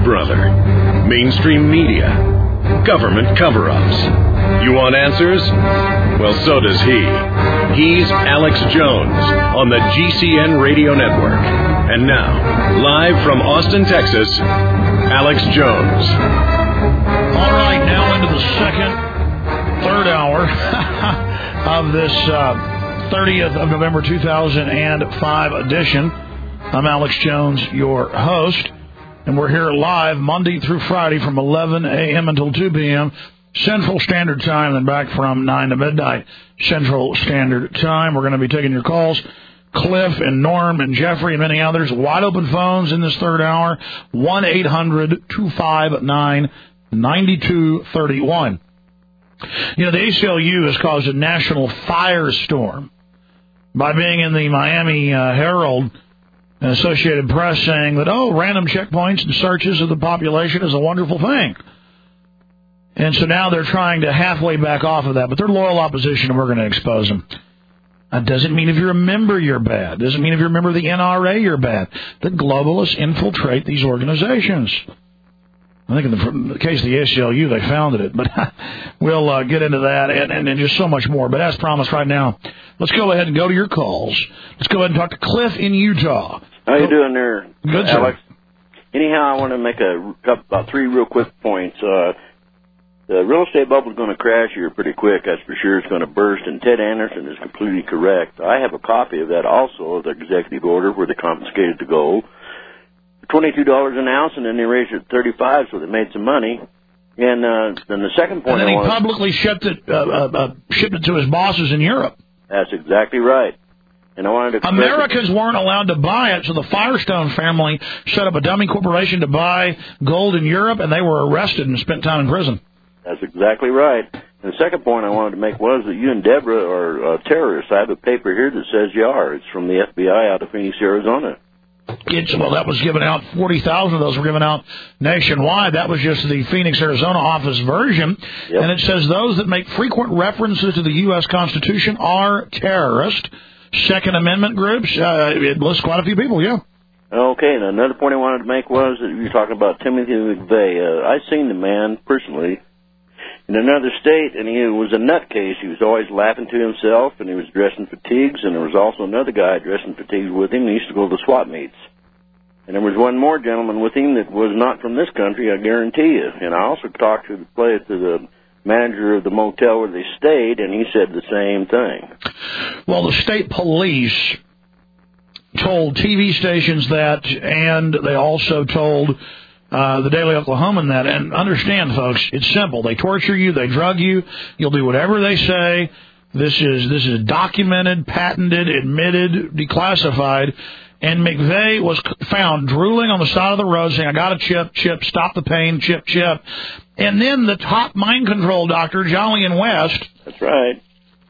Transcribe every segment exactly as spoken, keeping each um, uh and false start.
brother? Mainstream media? Government cover-ups? You want answers? Well, so does he. He's Alex Jones on the G C N Radio Network. And now, live from Austin, Texas, Alex Jones. All right, now into the second, third hour of this uh, thirtieth of November two thousand five edition. I'm Alex Jones, your host, and we're here live Monday through Friday from eleven a.m. until two p.m. Central Standard Time, and back from nine to midnight Central Standard Time. We're going to be taking your calls. Cliff and Norm and Jeffrey and many others. Wide open phones in this third hour. one eight hundred two five nine nine two three one. You know, the A C L U has caused a national firestorm by being in the Miami uh, Herald and Associated Press saying that, oh, random checkpoints and searches of the population is a wonderful thing. And so now they're trying to halfway back off of that, but they're loyal opposition, and we're going to expose them. That doesn't mean if you're a member, you're bad. Doesn't mean if you're a member of the N R A, you're bad. The globalists infiltrate these organizations. I think in the, in the case of the A C L U, they founded it, but we'll uh, get into that and, and, and just so much more. But as promised right now, let's go ahead and go to your calls. Let's go ahead and talk to Cliff in Utah. How you doing there, Good, Alex? sir. Anyhow, I want to make a couple, about three real quick points. Uh, the real estate bubble is going to crash here pretty quick, that's for sure. It's going to burst, and Ted Anderson is completely correct. I have a copy of that also, the executive order where they confiscated the gold. twenty-two dollars an ounce, and then they raised it to thirty-five, so they made some money. And uh, then the second point, and then I he wanted, publicly shipped it, uh, uh, uh, shipped it to his bosses in Europe. That's exactly right. And I wanted to Americans weren't allowed to buy it, so the Firestone family set up a dummy corporation to buy gold in Europe, and they were arrested and spent time in prison. That's exactly right. And the second point I wanted to make was that you and Deborah are uh, terrorists. I have a paper here that says you are. It's from the F B I out of Phoenix, Arizona. It's, well, that was given out. forty thousand of those were given out nationwide. That was just the Phoenix, Arizona office version. Yep. And it says those that make frequent references to the U S Constitution are terrorists. Second Amendment groups, uh, it lists quite a few people, yeah. Okay, and another point I wanted to make was that you were talking about Timothy McVeigh. Uh, I've seen the man personally in another state, and he was a nutcase. He was always laughing to himself, and he was dressed in fatigues, and there was also another guy dressed in fatigues with him. He used to go to the swap meets. And there was one more gentleman with him that was not from this country, I guarantee you. And I also talked to the play to the manager of the motel where they stayed, and he said the same thing. Well, the state police told T V stations that, and they also told uh, the Daily Oklahoman that. And understand, folks, it's simple. They torture you, they drug you, you'll do whatever they say. This is this is documented, patented, admitted, declassified. And McVeigh was found drooling on the side of the road saying, I got a chip, chip, stop the pain, chip, chip. And then the top mind control doctor, Jolyon West. That's right.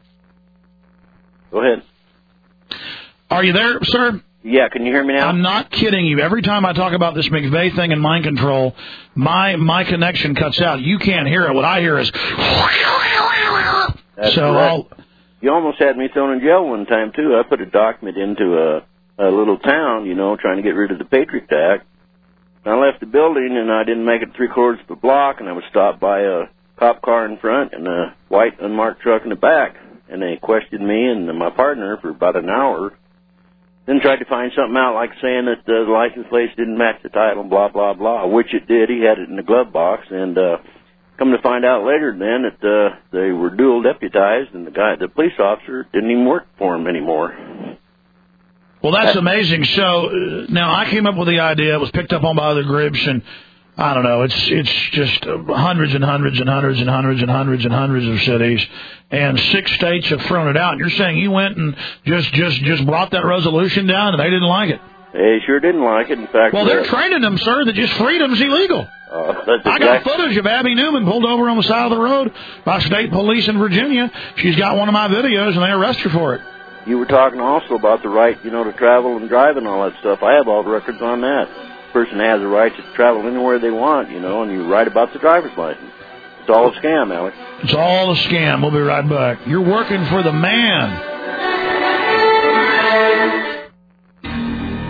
Go ahead. Are you there, sir? Yeah, can you hear me now? I'm not kidding you. Every time I talk about this McVeigh thing and mind control, my my connection cuts out. You can't hear it. What I hear is... That's so I'll... You almost had me thrown in jail one time, too. I put a document into a... a little town, you know, trying to get rid of the Patriot Act. And I left the building, and I didn't make it three quarters of the block, and I was stopped by a cop car in front and a white unmarked truck in the back. And they questioned me and my partner for about an hour. Then tried to find something out, like saying that uh, the license plates didn't match the title, blah, blah, blah, which it did. He had it in the glove box. And uh, come to find out later then that uh, they were dual deputized, and the guy, the police officer, didn't even work for him anymore. Well, that's amazing. So uh, now I came up with the idea. It was picked up on by other groups, and I don't know. It's it's just hundreds and hundreds and hundreds and hundreds and hundreds and hundreds of cities, and six states have thrown it out. And you're saying you went and just just just brought that resolution down, and they didn't like it? They sure didn't like it. In fact, well, they're training them, sir, that just freedom's illegal. Uh, that's exactly. I got footage of Abby Newman pulled over on the side of the road by state police in Virginia. She's got one of my videos, and they arrest her for it. You were talking also about the right, you know, to travel and drive and all that stuff. I have all the records on that. The person has the right to travel anywhere they want, you know, and you write about the driver's license. It's all a scam, Alex. It's all a scam. We'll be right back. You're working for the man.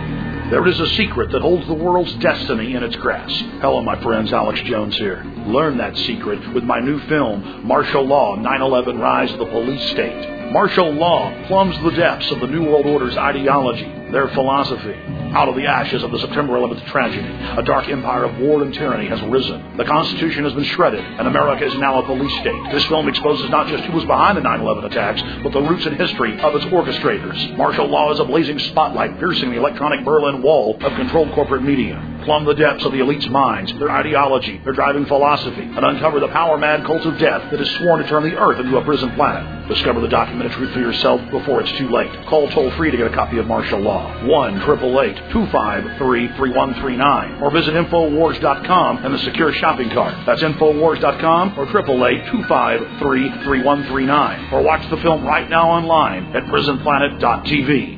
There is a secret that holds the world's destiny in its grasp. Hello, my friends. Alex Jones here. Learn that secret with my new film, Martial Law, nine eleven Rise of the Police State. Martial law plumbs the depths of the New World Order's ideology, their philosophy. Out of the ashes of the September eleventh tragedy, a dark empire of war and tyranny has risen. The Constitution has been shredded, and America is now a police state. This film exposes not just who was behind the nine eleven attacks, but the roots and history of its orchestrators. Martial law is a blazing spotlight piercing the electronic Berlin Wall of controlled corporate media. Plumb the depths of the elite's minds, their ideology, their driving philosophy, and uncover the power-mad cult of death that is sworn to turn the earth into a prison planet. Discover the documented truth for yourself before it's too late. Call toll-free to get a copy of Martial Law. one eight eight eight, two five three, three one three nine. Or visit Infowars dot com and the secure shopping cart. That's Infowars dot com or eight eight eight, two five three, three one three nine. Or watch the film right now online at prison planet dot t v.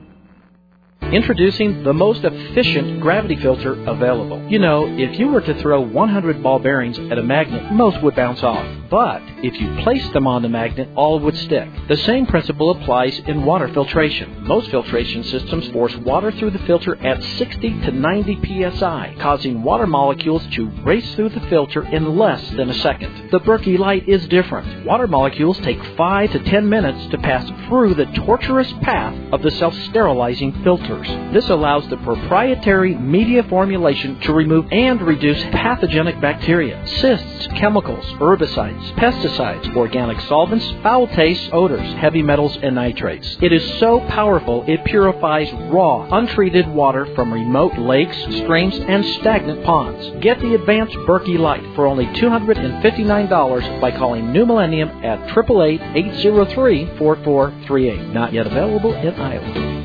Introducing the most efficient gravity filter available. You know, if you were to throw one hundred ball bearings at a magnet, most would bounce off. But if you placed them on the magnet, all would stick. The same principle applies in water filtration. Most filtration systems force water through the filter at sixty to ninety P S I, causing water molecules to race through the filter in less than a second. The Berkey Light is different. Water molecules take five to ten minutes to pass through the torturous path of the self-sterilizing filters. This allows the proprietary media formulation to remove and reduce pathogenic bacteria, cysts, chemicals, herbicides, pesticides, organic solvents, foul tastes, odors, heavy metals, and nitrates. It is so powerful it purifies raw, untreated water from remote lakes, streams, and stagnant ponds. Get the advanced Berkey Light for only two hundred fifty-nine dollars by calling New Millennium at eight eight eight, eight zero three, four four three eight. Not yet available in Iowa.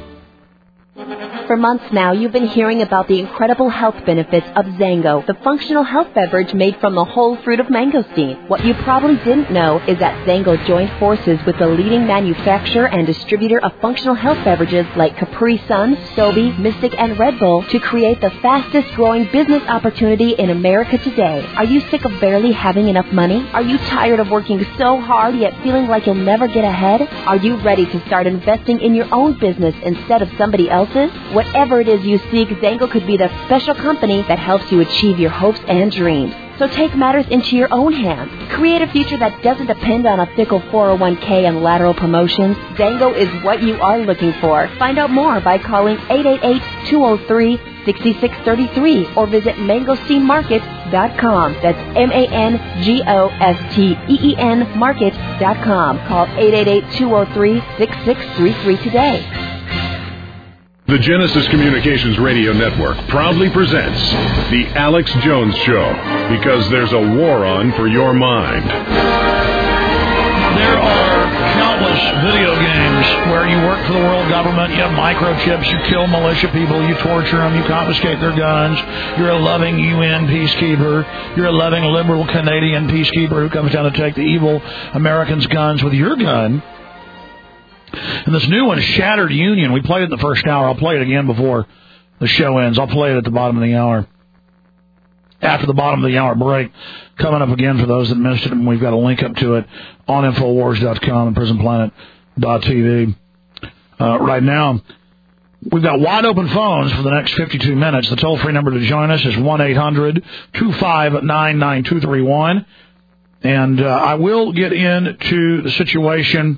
For months now, you've been hearing about the incredible health benefits of Zango, the functional health beverage made from the whole fruit of mangosteen. What you probably didn't know is that Zango joined forces with the leading manufacturer and distributor of functional health beverages like Capri Sun, Sobe, Mystic, and Red Bull to create the fastest-growing business opportunity in America today. Are you sick of barely having enough money? Are you tired of working so hard yet feeling like you'll never get ahead? Are you ready to start investing in your own business instead of somebody else's? Whatever it is you seek, Zango could be the special company that helps you achieve your hopes and dreams. So take matters into your own hands. Create a future that doesn't depend on a fickle four oh one k and lateral promotions. Zango is what you are looking for. Find out more by calling eight eight eight, two oh three, six six three three or visit mangosteen market dot com. That's M A N G O S T E E N market dot com. Call eight eight eight, two oh three, six six three three today. The Genesis Communications Radio Network proudly presents The Alex Jones Show, because there's a war on for your mind. There are countless video games where you work for the world government, you have microchips, you kill militia people, you torture them, you confiscate their guns, you're a loving U N peacekeeper, you're a loving liberal Canadian peacekeeper who comes down to take the evil Americans' guns with your gun. And this new one, Shattered Union, we played it in the first hour. I'll play it again before the show ends. I'll play it at the bottom of the hour. After the bottom of the hour break, coming up again for those that missed it, and we've got a link up to it on Infowars dot com and prison planet dot t v. Uh, right now, we've got wide open phones for the next fifty-two minutes. The toll-free number to join us is one eight hundred, two five nine, nine two three one. And uh, I will get into the situation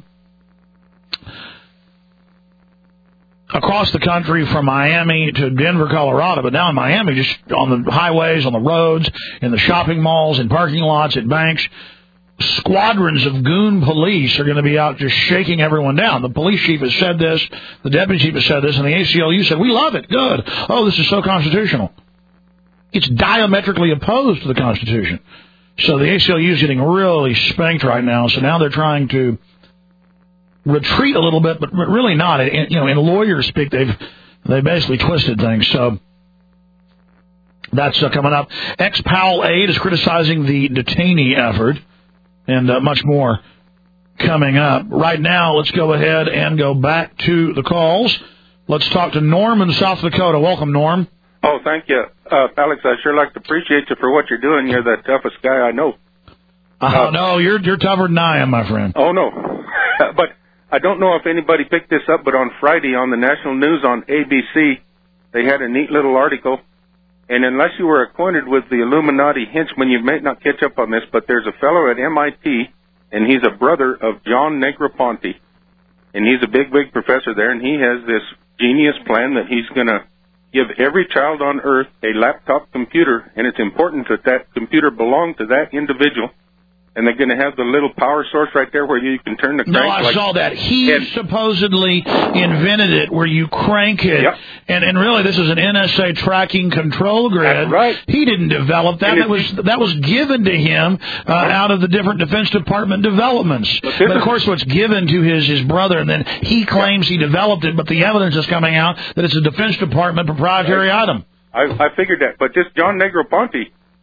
across the country from Miami to Denver, Colorado, but down in Miami, just on the highways, on the roads, in the shopping malls, in parking lots, at banks, squadrons of goon police are going to be out just shaking everyone down. The police chief has said this, the deputy chief has said this, and the A C L U said, we love it, good. Oh, this is so constitutional. It's diametrically opposed to the Constitution. So the A C L U is getting really spanked right now, so now they're trying to retreat a little bit, but really not. In, you know, in lawyer speak, they've they basically twisted things. So that's uh, coming up. Ex-Powell aide is criticizing the detainee effort, and uh, much more coming up. Right now, let's go ahead and go back to the calls. Let's talk to Norm in South Dakota. Welcome, Norm. Oh, thank you, uh, Alex. I sure like to appreciate you for what you're doing. You're the toughest guy I know. Oh uh, no, you're you're tougher than I am, my friend. Oh no, but I don't know if anybody picked this up, but on Friday on the national news on A B C, they had a neat little article. And unless you were acquainted with the Illuminati henchmen, you may not catch up on this, but there's a fellow at M I T, and he's a brother of John Negroponte. And he's a big, big professor there, and he has this genius plan that he's going to give every child on Earth a laptop computer, and it's important that that computer belong to that individual. And they're going to have the little power source right there where you can turn the crank. No, I like saw that. He head. supposedly invented it where you crank it. Yep. And and really, this is an N S A tracking control grid. That's right. He didn't develop that. And That was that was given to him uh, out of the different Defense Department developments. But, of course, what's given to his, his brother, and then he claims he developed it, but the evidence is coming out that it's a Defense Department proprietary right. item. I, I figured that. But this John Negroponte,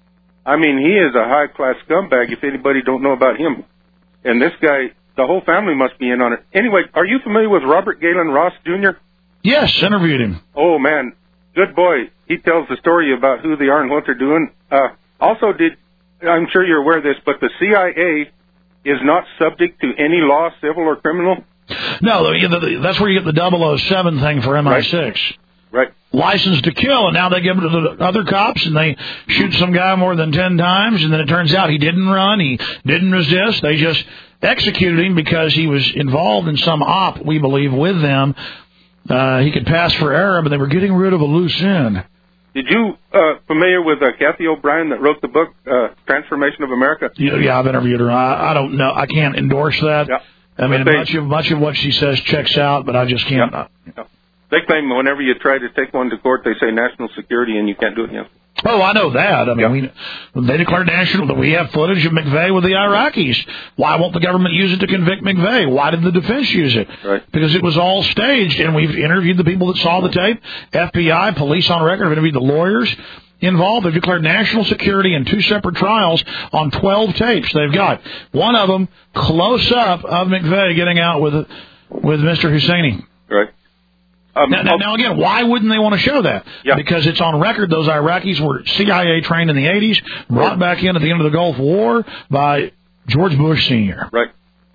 I mean, he is a high-class scumbag if anybody don't know about him. And this guy, the whole family must be in on it. Anyway, are you familiar with Robert Galen Ross, Junior? Yes, interviewed him. Oh, man, good boy. He tells the story about who they are and what they're doing. Uh, also did, I'm sure you're aware of this, but the C I A is not subject to any law, civil or criminal. No, that's where you get the double oh seven thing for M I six. Right. Right. License to kill, and now they give it to the other cops, and they shoot some guy more than ten times, and then it turns out he didn't run, he didn't resist. They just executed him because he was involved in some op, we believe, with them. Uh, he could pass for Arab, and they were getting rid of a loose end. Did you uh, familiar with uh, Kathy O'Brien that wrote the book uh, Transformation of America? Yeah, yeah, I've interviewed her. I, I don't know. I can't endorse that. Yeah. I mean, they, much of much of what she says checks out, but I just can't. Yeah. Yeah. They claim whenever you try to take one to court, they say national security, and you can't do it. Yeah. Oh, I know that. I mean, yeah. we, they declared national that we have footage of McVeigh with the Iraqis. Why won't the government use it to convict McVeigh? Why did the defense use it? Right. Because it was all staged, and we've interviewed the people that saw the tape. F B I, police on record have interviewed the lawyers involved. They've declared national security in two separate trials on twelve tapes they've got. One of them close up of McVeigh getting out with with Mister Husseini. Right. Um, now, now, now, again, why wouldn't they want to show that? Yeah. Because it's on record those Iraqis were C I A trained in the eighties, brought back in at the end of the Gulf War by George Bush Senior Right.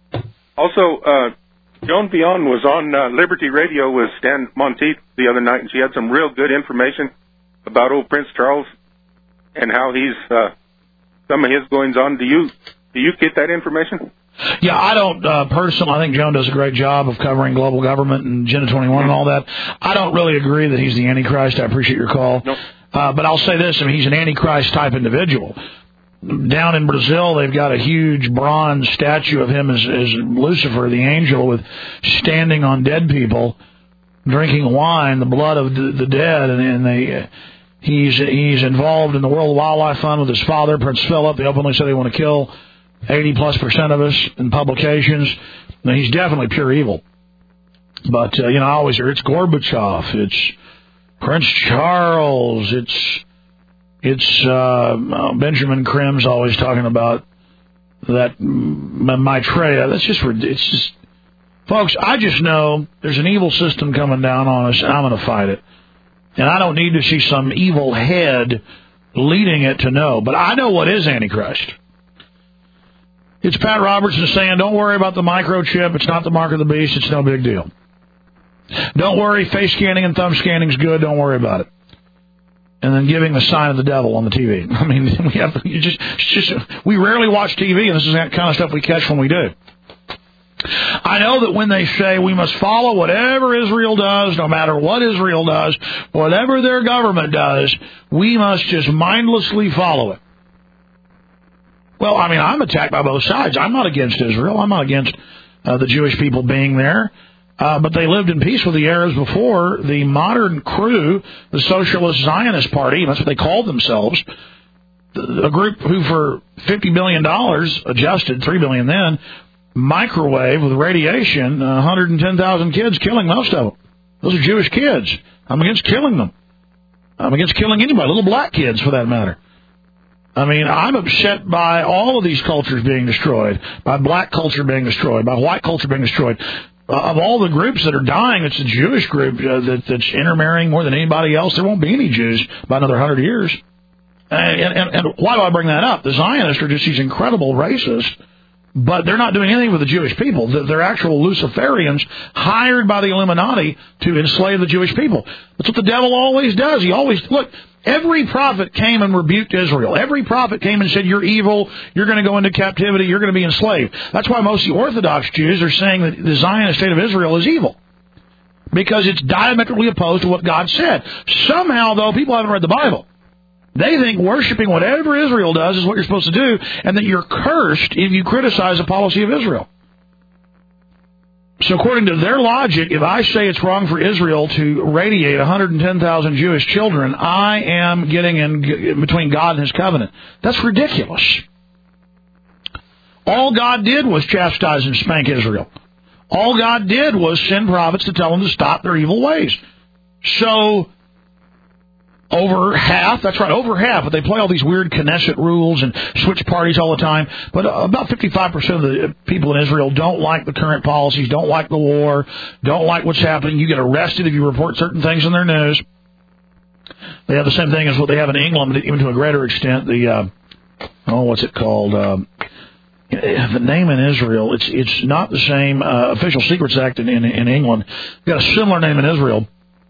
Also, uh, Joan Beyond was on uh, Liberty Radio with Stan Monteith the other night, and she had some real good information about old Prince Charles and how he's uh, some of his goings on. Do you do you get that information? Yeah, I don't uh, personally. I think Joan does a great job of covering global government and Agenda twenty-one and all that. I don't really agree that he's the Antichrist. I appreciate your call. Nope. Uh, but I'll say this. I mean, he's an Antichrist type individual. Down in Brazil, they've got a huge bronze statue of him as, as Lucifer, the angel, with standing on dead people, drinking wine, the blood of the, the dead, and, and they... Uh, He's he's involved in the World Wildlife Fund with his father, Prince Philip. They openly say they want to kill eighty plus percent of us in publications. Now, he's definitely pure evil. But, uh, you know, I always hear it's Gorbachev, it's Prince Charles, it's it's uh, Benjamin Krim's always talking about that Maitreya. That's just, it's just, folks, I just know there's an evil system coming down on us, and I'm going to fight it. And I don't need to see some evil head leading it to know. But I know what is Antichrist. It's Pat Robertson saying, don't worry about the microchip. It's not the mark of the beast. It's no big deal. Don't worry, face scanning and thumb scanning is good. Don't worry about it. And then giving the sign of the devil on the T V. I mean, we have you just, it's just we rarely watch T V, and this is the kind of stuff we catch when we do. I know that when they say we must follow whatever Israel does, no matter what Israel does, whatever their government does, we must just mindlessly follow it. Well, I mean, I'm attacked by both sides. I'm not against Israel. I'm not against uh, the Jewish people being there. Uh, but they lived in peace with the Arabs before. The modern crew, the Socialist Zionist Party, that's what they called themselves, a group who for fifty billion dollars, adjusted, three billion dollars then, microwave with radiation, uh, one hundred ten thousand kids, killing most of them. Those are Jewish kids. I'm against killing them. I'm against killing anybody, little black kids for that matter. I mean, I'm upset by all of these cultures being destroyed, by black culture being destroyed, by white culture being destroyed. Uh, of all the groups that are dying, it's the Jewish group uh, that, that's intermarrying more than anybody else. There won't be any Jews by another hundred years. And, and, and why do I bring that up? The Zionists are just these incredible racists But they're not doing anything with the Jewish people. They're actual Luciferians hired by the Illuminati to enslave the Jewish people. That's what the devil always does. He always, look, every prophet came and rebuked Israel. Every prophet came and said, you're evil, you're going to go into captivity, you're going to be enslaved. That's why most of the Orthodox Jews are saying that the Zionist state of Israel is evil. Because it's diametrically opposed to what God said. Somehow, though, people haven't read the Bible. They think worshiping whatever Israel does is what you're supposed to do, and that you're cursed if you criticize the policy of Israel. So according to their logic, if I say it's wrong for Israel to radiate one hundred ten thousand Jewish children, I am getting in between God and His covenant. That's ridiculous. All God did was chastise and spank Israel. All God did was send prophets to tell them to stop their evil ways. So over half, that's right, over half, but they play all these weird Knesset rules and switch parties all the time. But about fifty-five percent of the people in Israel don't like the current policies, don't like the war, don't like what's happening. You get arrested if you report certain things in their news. They have the same thing as what they have in England, but even to a greater extent. The, uh, oh, what's it called? Um, the name in Israel, it's it's not the same uh, Official Secrets Act in, in, in England. You've got a similar name in Israel.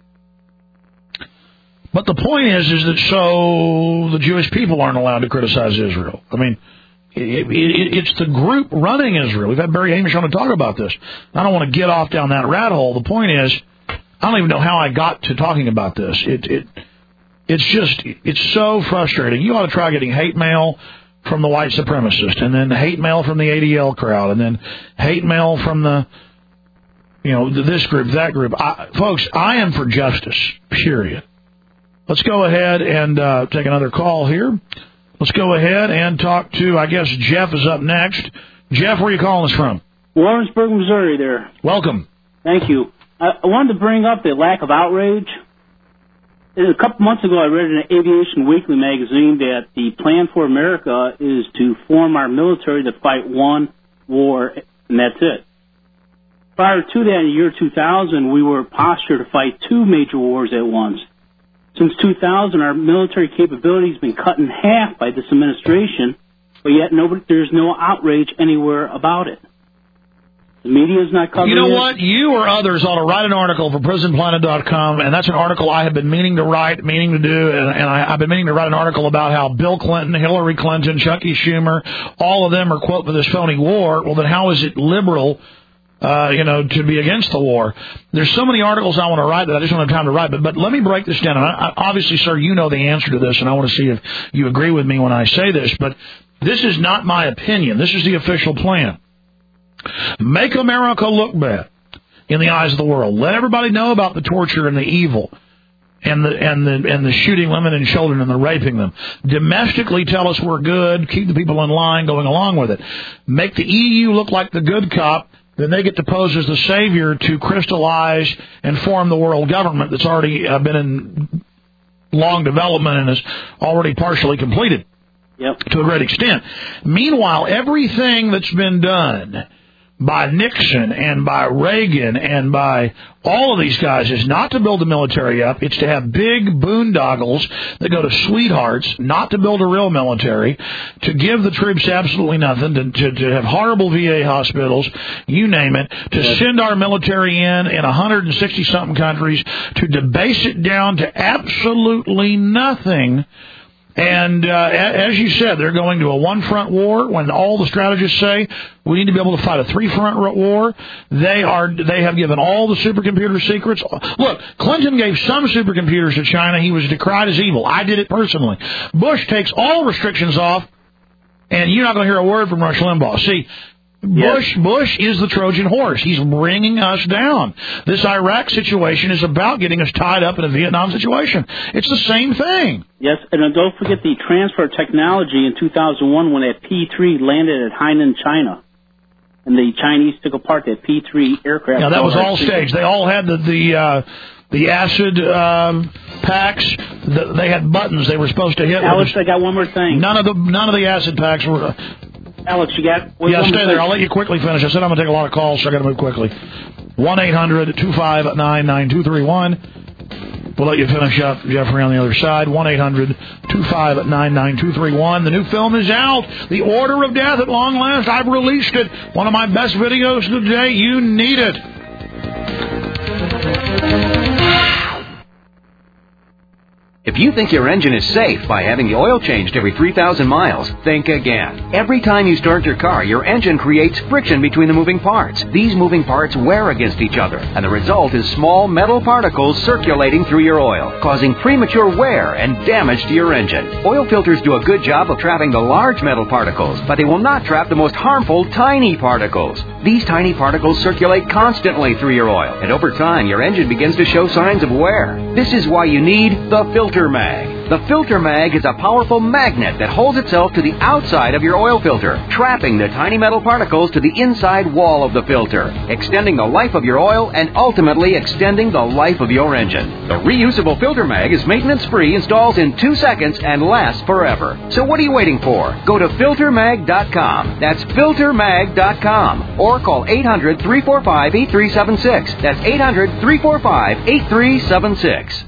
But the point is, is that so the Jewish people aren't allowed to criticize Israel. I mean, it, it, it's the group running Israel. We've had Barry Hamish on to talk about this. I don't want to get off down that rat hole. The point is, I don't even know how I got to talking about this. It, it, it's just, it's so frustrating. You ought to try getting hate mail from the white supremacist, and then hate mail from the A D L crowd, and then hate mail from the, you know, this group, that group. I, folks, I am for justice, period. Let's go ahead and uh, take another call here. Let's go ahead and talk to, I guess, Jeff is up next. Jeff, where are you calling us from? Lawrenceburg, Missouri there. Welcome. Thank you. I, I wanted to bring up the lack of outrage. A couple months ago, I read in an Aviation Weekly magazine that the plan for America is to form our military to fight one war, and that's it. Prior to that, in the year two thousand, we were postured to fight two major wars at once. Since two thousand, our military capability has been cut in half by this administration, but yet nobody, there's no outrage anywhere about it. The media is not covering it. You know it. what? You or others ought to write an article for prison planet dot com, and that's an article I have been meaning to write, meaning to do, and, and I, I've been meaning to write an article about how Bill Clinton, Hillary Clinton, Chucky Schumer, all of them are, quote, for this phony war. Well, then how is it liberal, uh, you know, to be against the war? There's so many articles I want to write that I just don't have time to write, but, but let me break this down. And I, I, obviously, sir, you know the answer to this, and I want to see if you agree with me when I say this, but this is not my opinion. This is the official plan. Make America look bad in the eyes of the world. Let everybody know about the torture and the evil and the and the and the shooting women and children and the raping them. Domestically tell us we're good, keep the people in line going along with it. Make the E U look like the good cop, then they get to pose as the savior to crystallize and form the world government that's already uh, been in long development and is already partially completed. Yep. To a great extent. Meanwhile, everything that's been done by Nixon and by Reagan and by all of these guys is not to build the military up. It's to have big boondoggles that go to sweethearts, not to build a real military, to give the troops absolutely nothing, to, to, to have horrible V A hospitals, you name it, to yes. send our military in in one hundred sixty-something countries, to debase it down to absolutely nothing. And uh, as you said, they're going to a one-front war when all the strategists say we need to be able to fight a three-front war. They are. They have given all the supercomputer secrets. Look, Clinton gave some supercomputers to China. He was decried as evil. I did it personally. Bush takes all restrictions off, and you're not going to hear a word from Rush Limbaugh. See, Bush, yes. Bush is the Trojan horse. He's bringing us down. This Iraq situation is about getting us tied up in a Vietnam situation. It's the same thing. Yes, and don't forget the transfer of technology in two thousand one when that P three landed at Hainan, China. And the Chinese took apart that P three aircraft. Yeah, that was all staged. They all had the the, uh, the acid um, packs. The, they had buttons they were supposed to hit. Alex, I got one more thing. None of the none of the acid packs were... Uh, Alex, you got... Yeah, stay there. I'll let you quickly finish. I said I'm going to take a lot of calls, so I got to move quickly. one eight hundred two five nine nine two three one. We'll let you finish up, Jeffrey, on the other side. one eight hundred two five nine nine two three one. The new film is out. The Order of Death, at long last. I've released it. One of my best videos today. You need it. If you think your engine is safe by having the oil changed every three thousand miles, think again. Every time you start your car, your engine creates friction between the moving parts. These moving parts wear against each other, and the result is small metal particles circulating through your oil, causing premature wear and damage to your engine. Oil filters do a good job of trapping the large metal particles, but they will not trap the most harmful tiny particles. These tiny particles circulate constantly through your oil, and over time, your engine begins to show signs of wear. This is why you need the Filter Mag. The Filter Mag is a powerful magnet that holds itself to the outside of your oil filter, trapping the tiny metal particles to the inside wall of the filter, extending the life of your oil and ultimately extending the life of your engine. The reusable Filter Mag is maintenance-free, installs in two seconds, and lasts forever. So what are you waiting for? Go to filter mag dot com. That's filter mag dot com. Or call eight hundred three four five eight three seven six. That's eight hundred three four five eight three seven six.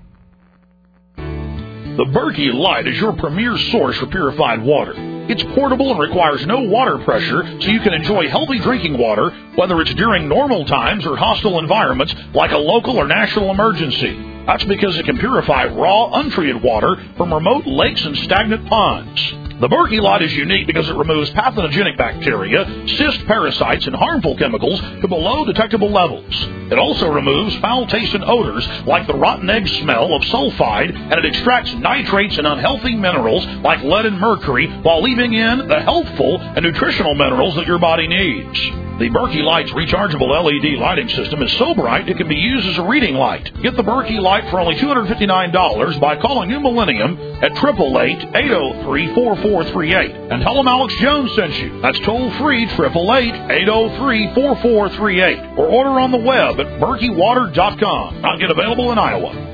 The Berkey Light is your premier source for purified water. It's portable and requires no water pressure, so you can enjoy healthy drinking water, whether it's during normal times or hostile environments like a local or national emergency. That's because it can purify raw, untreated water from remote lakes and stagnant ponds. The Berkey Light is unique because it removes pathogenic bacteria, cyst parasites, and harmful chemicals to below detectable levels. It also removes foul-tasting odors like the rotten egg smell of sulfide, and it extracts nitrates and unhealthy minerals like lead and mercury while leaving in the healthful and nutritional minerals that your body needs. The Berkey Light's rechargeable L E D lighting system is so bright it can be used as a reading light. Get the Berkey Light for only two hundred fifty-nine dollars by calling New Millennium at eight eight eight, eight oh three, four four three eight. And tell them Alex Jones sent you. That's toll-free, eight eight eight, eight oh three, four four three eight. Or order on the web at berkey water dot com. Not yet available in Iowa.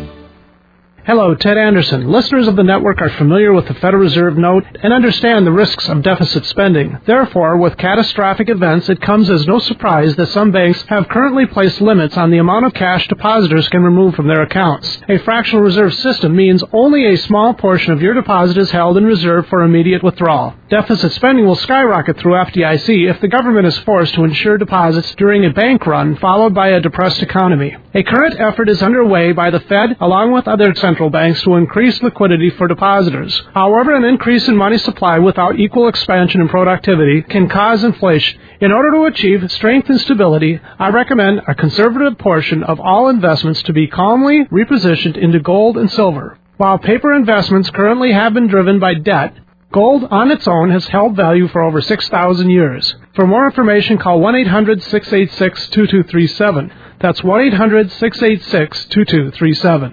Hello, Ted Anderson. Listeners of the network are familiar with the Federal Reserve note and understand the risks of deficit spending. Therefore, with catastrophic events, it comes as no surprise that some banks have currently placed limits on the amount of cash depositors can remove from their accounts. A fractional reserve system means only a small portion of your deposit is held in reserve for immediate withdrawal. Deficit spending will skyrocket through F D I C if the government is forced to insure deposits during a bank run followed by a depressed economy. A current effort is underway by the Fed along with other central banks to increase liquidity for depositors. However, an increase in money supply without equal expansion in productivity can cause inflation. In order to achieve strength and stability, I recommend a conservative portion of all investments to be calmly repositioned into gold and silver. While paper investments currently have been driven by debt, gold on its own has held value for over six thousand years. For more information, call one eight hundred six eight six two two three seven. That's one eight hundred six eight six two two three seven.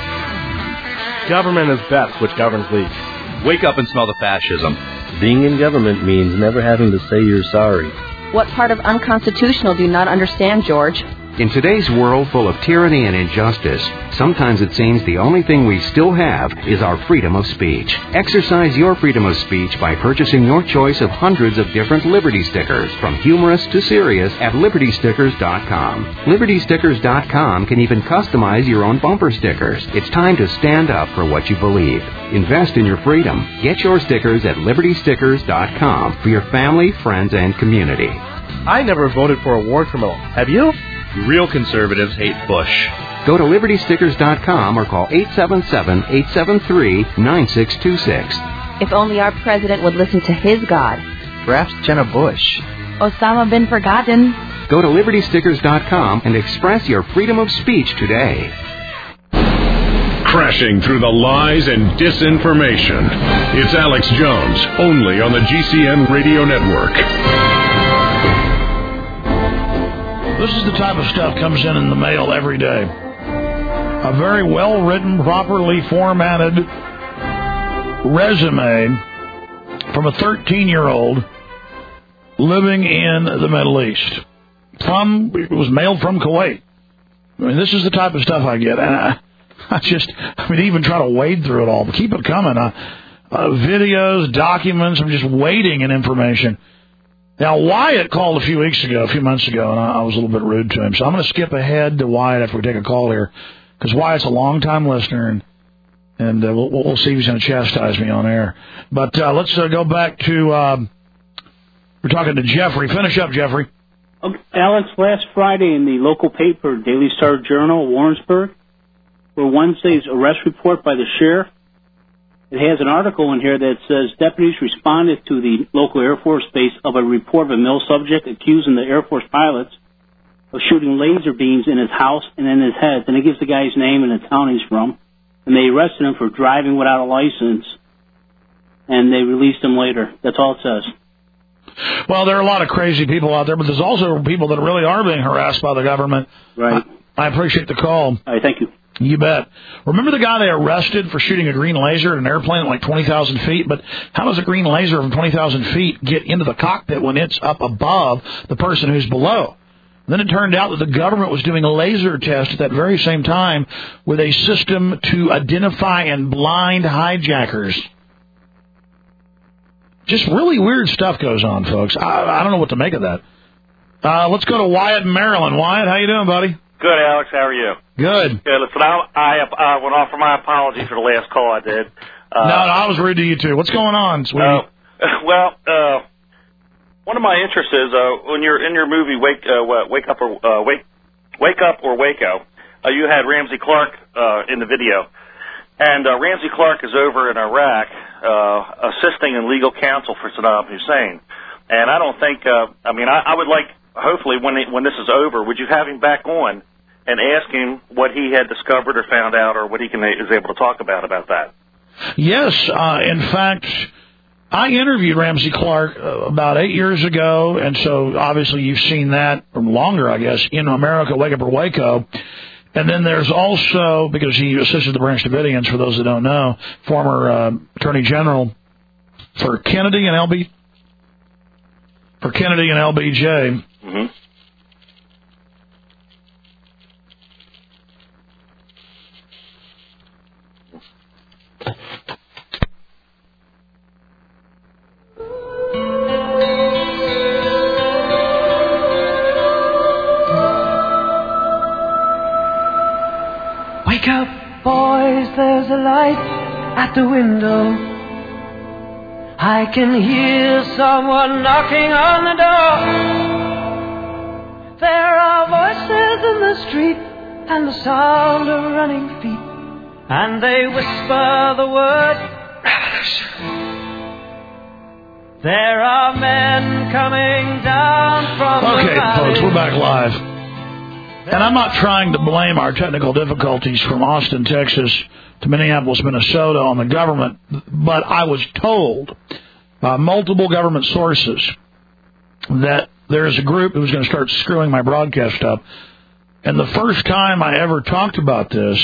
Government is best, which governs least. Wake up and smell the fascism. Being in government means never having to say you're sorry. What part of unconstitutional do you not understand, George? In today's world full of tyranny and injustice, sometimes it seems the only thing we still have is our freedom of speech. Exercise your freedom of speech by purchasing your choice of hundreds of different Liberty stickers, from humorous to serious, at liberty stickers dot com. liberty stickers dot com can even customize your own bumper stickers. It's time to stand up for what you believe. Invest in your freedom. Get your stickers at liberty stickers dot com for your family, friends, and community. I never voted for a war criminal. Have you? Real conservatives hate Bush. Go to liberty stickers dot com or call eight seven seven, eight seven three, nine six two six. If only our president would listen to his God. Perhaps Jenna Bush. Osama bin Forgotten. Go to liberty stickers dot com and express your freedom of speech today. Crashing through the lies and disinformation. It's Alex Jones, only on the G C N Radio Network. This is the type of stuff comes in in the mail every day. A very well-written, properly formatted resume from a thirteen-year-old living in the Middle East. From it was mailed from Kuwait. I mean, this is the type of stuff I get, and I, I just, I mean, even try to wade through it all, but keep it coming. Uh, uh, videos, documents, I'm just wading in information. Now, Wyatt called a few weeks ago, a few months ago, and I, I was a little bit rude to him. So I'm going to skip ahead to Wyatt after we take a call here. because Wyatt's a long-time listener, and, and uh, we'll, we'll see if he's going to chastise me on air. But uh, let's uh, go back to, um, we're talking to Jeffrey. Finish up, Jeffrey. Okay, Alex, last Friday in the local paper, Daily Star Journal, Warrensburg, were Wednesday's arrest report by the sheriff. It has an article in here that says deputies responded to the local Air Force base of a report of a mill subject accusing the Air Force pilots of shooting laser beams in his house and in his head. And it gives the guy's name and the town he's from. And they arrested him for driving without a license. And they released him later. That's all it says. Well, there are a lot of crazy people out there, but there's also people that really are being harassed by the government. Right. I, I appreciate the call. All right, thank you. You bet. Remember the guy they arrested for shooting a green laser at an airplane at like twenty thousand feet? But how does a green laser from twenty thousand feet get into the cockpit when it's up above the person who's below? Then it turned out that the government was doing a laser test at that very same time with a system to identify and blind hijackers. Just really weird stuff goes on, folks. I, I don't know what to make of that. Uh, let's go to Wyatt in Maryland. Wyatt, how you doing, buddy? Good, Alex. How are you? Good. Good. Listen, I, I, I want to offer my apologies for the last call I did. Uh, no, no, I was rude to you, too. What's going on, sweetie? Uh, well, uh, one of my interests is uh, when you're in your movie Wake uh, Wake Up or uh, Wake Wake Up or Waco, uh, you had Ramsey Clark uh, in the video. And uh, Ramsey Clark is over in Iraq uh, assisting in legal counsel for Saddam Hussein. And I don't think, uh, I mean, I, I would like, hopefully, when it, when this is over, would you have him back on and ask him what he had discovered or found out or what he can, is able to talk about about that? Yes. Uh, in fact, I interviewed Ramsey Clark uh, about eight years ago, and so obviously you've seen that, or longer, I guess, in America, Wake Up or Waco. And then there's also, because he assisted the Branch Davidians, for those that don't know, former uh, Attorney General for Kennedy and L B for Kennedy and L B J. Mm-hmm. Wake up, boys, there's a light at the window. I can hear someone knocking on the door. There are voices in the street and the sound of running feet, and they whisper the word revolution. There are men coming down from okay, the valley. folks, we're back live. And I'm not trying to blame our technical difficulties from Austin, Texas to Minneapolis, Minnesota on the government, but I was told by multiple government sources that there's a group who's going to start screwing my broadcast up. And the first time I ever talked about this,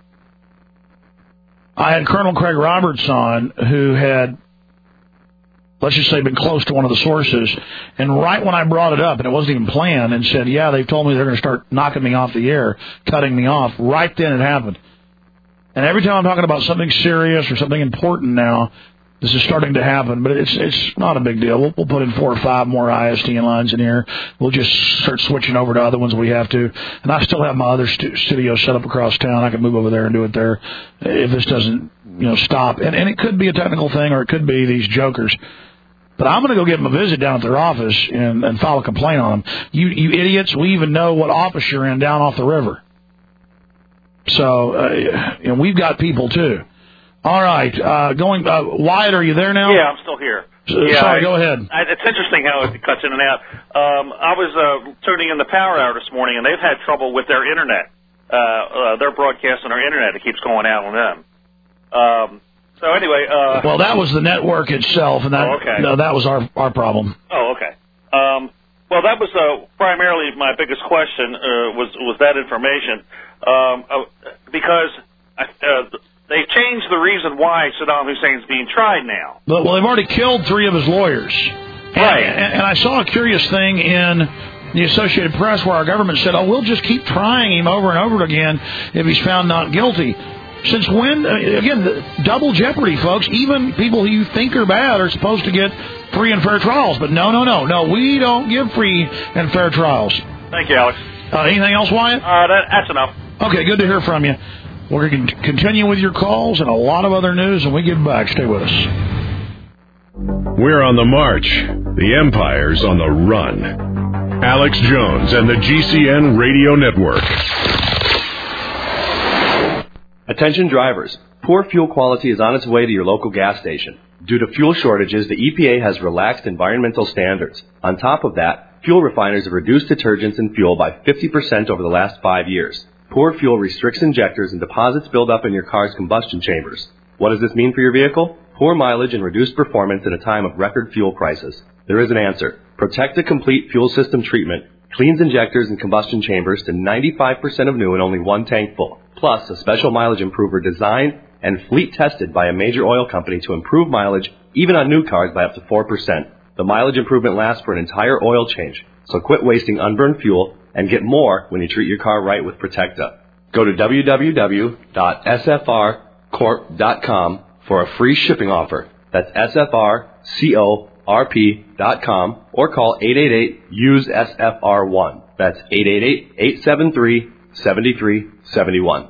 I had Colonel Craig Roberts on, who had, let's just say, been close to one of the sources. And right when I brought it up, and it wasn't even planned, and said, yeah, they've told me they're going to start knocking me off the air, cutting me off, right then it happened. And every time I'm talking about something serious or something important now, this is starting to happen, but it's it's not a big deal. We'll, we'll put in four or five more I S D N lines in here. We'll just start switching over to other ones we have to. And I still have my other stu- studio set up across town. I can move over there and do it there if this doesn't, you know, stop. And, and it could be a technical thing, or it could be these jokers. But I'm going to go give them a visit down at their office and, and file a complaint on them. You, you idiots, we even know what office you're in down off the river. So, uh, you know, we've got people, too. All right. Uh, going, uh, Wyatt, are you there now? Yeah, I'm still here. So, yeah, sorry, I, go ahead. I, it's interesting how it cuts in and out. Um, I was uh, tuning in the Power Hour this morning, and they've had trouble with their Internet. Uh, uh, their broadcast on their Internet, it keeps going out on them. Um, so anyway... Uh, well, that was the network itself, and that, oh, okay. no, that was our, our problem. Oh, okay. Um, well, that was uh, primarily my biggest question, uh, was, was that information. Um, uh, because... I, uh, They've changed the reason why Saddam Hussein's being tried now. Well, they've already killed three of his lawyers. And, right. And, and I saw a curious thing in the Associated Press where our government said, oh, we'll just keep trying him over and over again if he's found not guilty. Since when, again, double jeopardy, folks. Even people who you think are bad are supposed to get free and fair trials. But no, no, no. No, we don't give free and fair trials. Thank you, Alex. Uh, anything else, Wyatt? Uh, that, that's enough. Okay, good to hear from you. We're going to continue with your calls and a lot of other news when we get back. Stay with us. We're on the march. The Empire's on the run. Alex Jones and the G C N Radio Network. Attention drivers. Poor fuel quality is on its way to your local gas station. Due to fuel shortages, the E P A has relaxed environmental standards. On top of that, fuel refiners have reduced detergents in fuel by fifty percent over the last five years. Poor fuel restricts injectors and deposits build up in your car's combustion chambers. What does this mean for your vehicle? Poor mileage and reduced performance in a time of record fuel prices. There is an answer. Protecta Complete Fuel System Treatment cleans injectors and combustion chambers to ninety-five percent of new in only one tank full. Plus, a special mileage improver designed and fleet tested by a major oil company to improve mileage even on new cars by up to four percent. The mileage improvement lasts for an entire oil change. So quit wasting unburned fuel and get more when you treat your car right with Protecta. Go to w w w dot s f r corp dot com for a free shipping offer. That's S F R corp dot com or call eight eight eight use S F R one. That's eight eight eight, eight seven three, seven three seven one.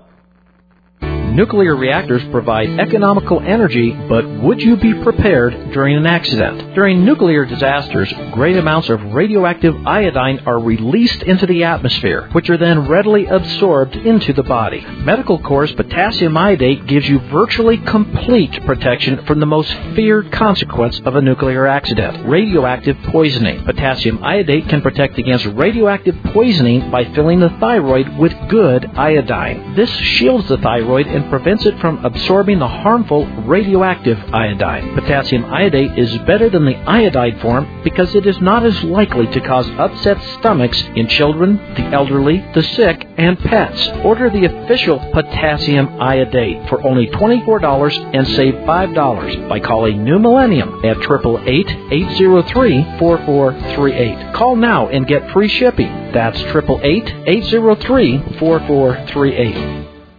Nuclear reactors provide economical energy, but would you be prepared during an accident? During nuclear disasters, great amounts of radioactive iodine are released into the atmosphere, which are then readily absorbed into the body. Medical Corps' potassium iodate gives you virtually complete protection from the most feared consequence of a nuclear accident, radioactive poisoning. Potassium iodate can protect against radioactive poisoning by filling the thyroid with good iodine. This shields the thyroid and prevents it from absorbing the harmful radioactive iodine. Potassium iodate is better than the iodide form because it is not as likely to cause upset stomachs in children, the elderly, the sick, and pets. Order the official potassium iodate for only twenty-four dollars and save five dollars by calling New Millennium at eight eight eight, eight zero three, four four three eight. Call now and get free shipping. That's eight eight eight, eight zero three, four four three eight.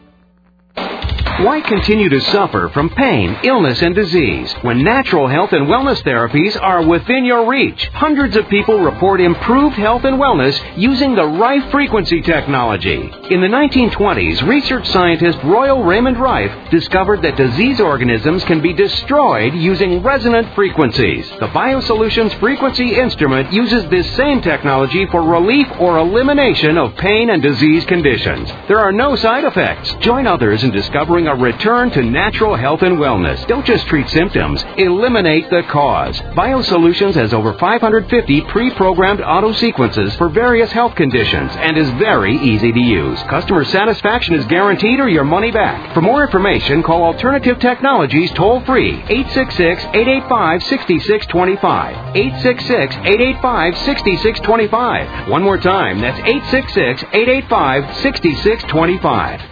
Why continue to suffer from pain, illness, and disease when natural health and wellness therapies are within your reach? Hundreds of people report improved health and wellness using the Rife frequency technology. In the nineteen twenties, research scientist Royal Raymond Rife discovered that disease organisms can be destroyed using resonant frequencies. The BioSolutions frequency instrument uses this same technology for relief or elimination of pain and disease conditions. There are no side effects. Join others in discovering a return to natural health and wellness. Don't just treat symptoms. Eliminate the cause. BioSolutions has over five hundred fifty pre-programmed auto sequences for various health conditions and is very easy to use. Customer satisfaction is guaranteed or your money back. For more information, call Alternative Technologies toll-free eight six six, eight eight five, six six two five. eight six six, eight eight five, six six two five. One more time, that's eight six six, eight eight five, six six two five.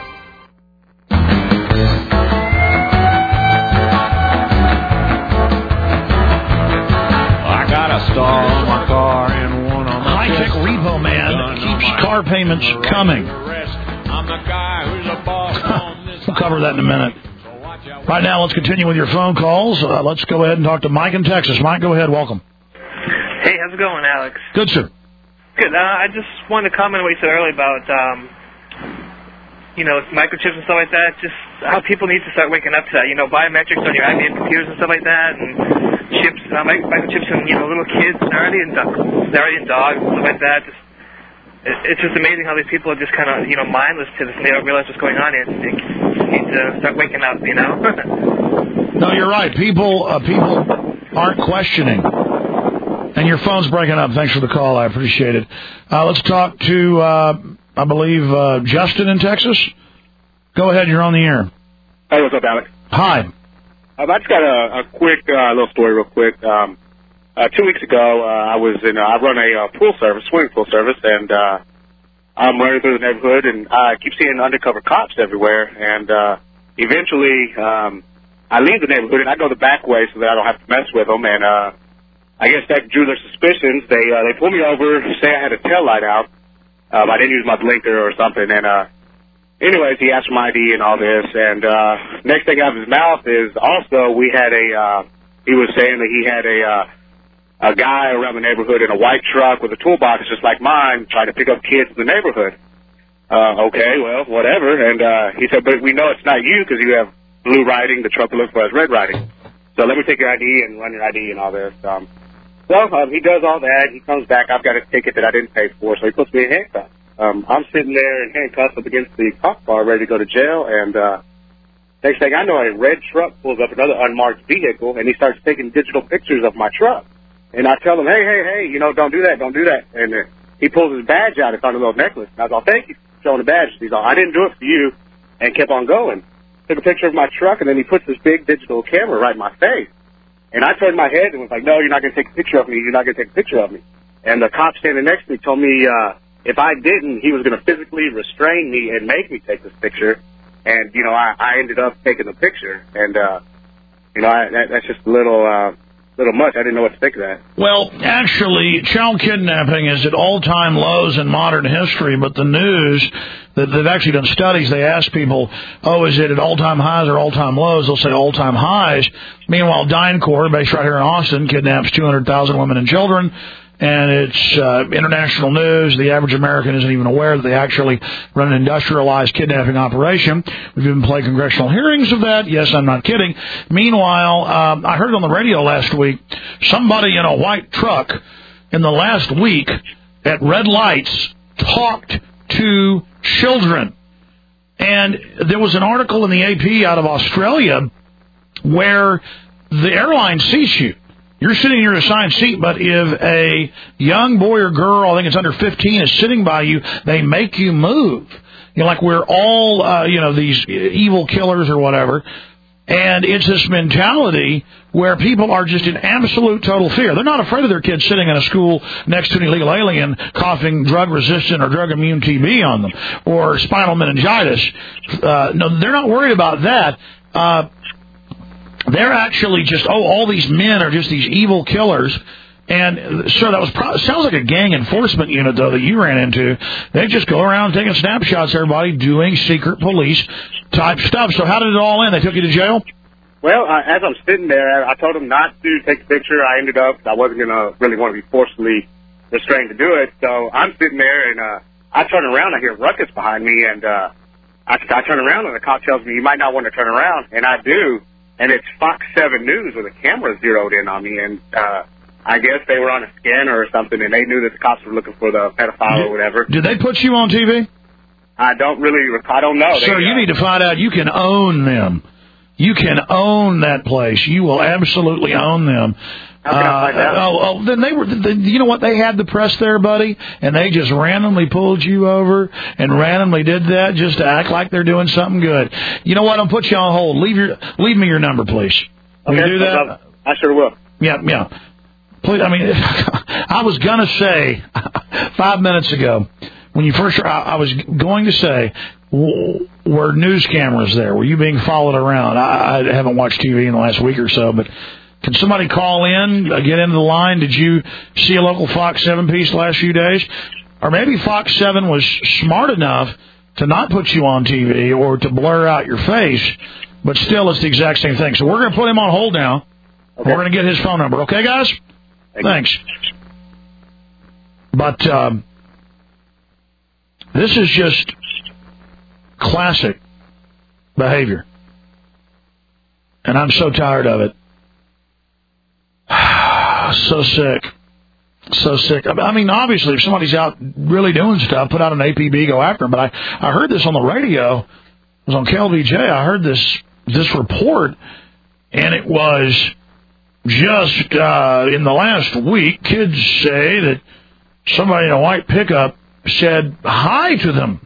Star on my car and one on my High-tech repo man keeps car payments coming. We'll cover that in a minute. Right now, let's continue with your phone calls. Uh, let's go ahead and talk to Mike in Texas. Mike, go ahead. Welcome. Hey, how's it going, Alex? Good, sir. Good. Uh, I just wanted to comment on what you said earlier about, um, you know, microchips and stuff like that. Just how people need to start waking up to that. You know, biometrics on your I B M computers and stuff like that, and chips, uh, microchips in, you know, little kids, they're already in, do- they're already in dogs and stuff like that. Just, it, it's just amazing how these people are just kind of, you know, mindless to this and they don't realize what's going on here. They need to start waking up, you know? No, you're right. People, uh, people aren't questioning. And your phone's breaking up. Thanks for the call. I appreciate it. Uh, let's talk to, uh, I believe, uh, Justin in Texas. Go ahead. You're on the air. Hey, what's up, Alex? Hi. Um, I just got a, a quick uh, little story real quick. Um, uh, two weeks ago, uh, I was in, uh, I run a uh, pool service, swimming pool service, and uh, I'm running through the neighborhood, and I keep seeing undercover cops everywhere, and uh, eventually um, I leave the neighborhood, and I go the back way so that I don't have to mess with them, and uh, I guess that drew their suspicions. They uh, they pulled me over, say I had a tail light out. Um, I didn't use my blinker or something, and uh, anyways, he asked for my I D and all this, and uh, next thing out of his mouth is also we had a, uh, he was saying that he had a, uh, a guy around the neighborhood in a white truck with a toolbox just like mine trying to pick up kids in the neighborhood. Uh, okay, well, whatever. And uh, he said, but we know it's not you because you have blue writing. The truck looks for us red writing. So let me take your I D and run your I D and all this. Um, so um, he does all that. He comes back. I've got a ticket that I didn't pay for, so he puts me in handcuffs. Um, I'm sitting there in handcuffs up against the cop car ready to go to jail, and uh, next thing I know, a red truck pulls up another unmarked vehicle, and he starts taking digital pictures of my truck. And I tell him, hey, hey, hey, you know, don't do that, don't do that. And uh, he pulls his badge out. It's on a little necklace. And I was all, thank you for showing the badge. He's all, I didn't do it for you, and kept on going. Took a picture of my truck, and then he puts this big digital camera right in my face. And I turned my head and was like, no, you're not going to take a picture of me. You're not going to take a picture of me. And the cop standing next to me told me uh, if I didn't, he was going to physically restrain me and make me take this picture. And, you know, I, I ended up taking the picture. And, uh, you know, I, that, that's just a little, uh, little much. I didn't know what to think of that. Well, actually, child kidnapping is at all-time lows in modern history, but the news, that they've actually done studies, they ask people, oh, is it at all-time highs or all-time lows? They'll say all-time highs. Meanwhile, DynCorp, based right here in Austin, kidnaps two hundred thousand women and children. And it's uh, international news. The average American isn't even aware that they actually run an industrialized kidnapping operation. We've even played congressional hearings of that. Yes, I'm not kidding. Meanwhile, um, I heard on the radio last week, somebody in a white truck in the last week at red lights talked to children. And there was an article in the A P out of Australia where the airline seats you. You're sitting in your assigned seat, but if a young boy or girl, I think it's under fifteen, is sitting by you, they make you move. You know, like we're all, uh, you know, these evil killers or whatever. And it's this mentality where people are just in absolute total fear. They're not afraid of their kids sitting in a school next to an illegal alien coughing drug-resistant or drug-immune T B on them or spinal meningitis. Uh, no, they're not worried about that. Uh, They're actually just, oh, all these men are just these evil killers. And, sir, that was pro- sounds like a gang enforcement unit, though, that you ran into. They just go around taking snapshots of everybody doing secret police-type stuff. So how did it all end? They took you to jail? Well, uh, as I'm sitting there, I told them not to take a picture. I ended up, I wasn't going to really want to be forcibly restrained to do it. So I'm sitting there, and uh, I turn around. I hear ruckus behind me, and uh, I, I turn around, and the cop tells me, you might not want to turn around. And I do. And it's Fox seven News with a camera zeroed in on me. And uh, I guess they were on a scanner or something, and they knew that the cops were looking for the pedophile or whatever. Did they put you on T V? I don't really, I don't know. Sir, they, you uh, need to find out. You can own them. You can own that place. You will absolutely own them. How can I find out? Uh, oh, oh, then they were. Then, you know what? They had the press there, buddy, and they just randomly pulled you over and randomly did that just to act like they're doing something good. You know what? I'll put you on hold. Leave your, leave me your number, please. Will okay, you do that? I sure will. Yeah, yeah. Please. I mean, I was gonna say five minutes ago when you first. I, I was going to say. Were news cameras there? Were you being followed around? I, I haven't watched T V in the last week or so, but can somebody call in, uh, get into the line? Did you see a local Fox seven piece the last few days? Or maybe Fox seven was smart enough to not put you on T V or to blur out your face, but still it's the exact same thing. So we're going to put him on hold now. Okay. We're going to get his phone number. Okay, guys? Thank Thanks. You. But um, this is just classic behavior. And I'm so tired of it. So sick. So sick. I mean, obviously, if somebody's out really doing stuff, put out an A P B, go after them. But I, I heard this on the radio. It was on K L V J. I heard this this report, and it was just uh, in the last week, kids say that somebody in a white pickup said hi to them.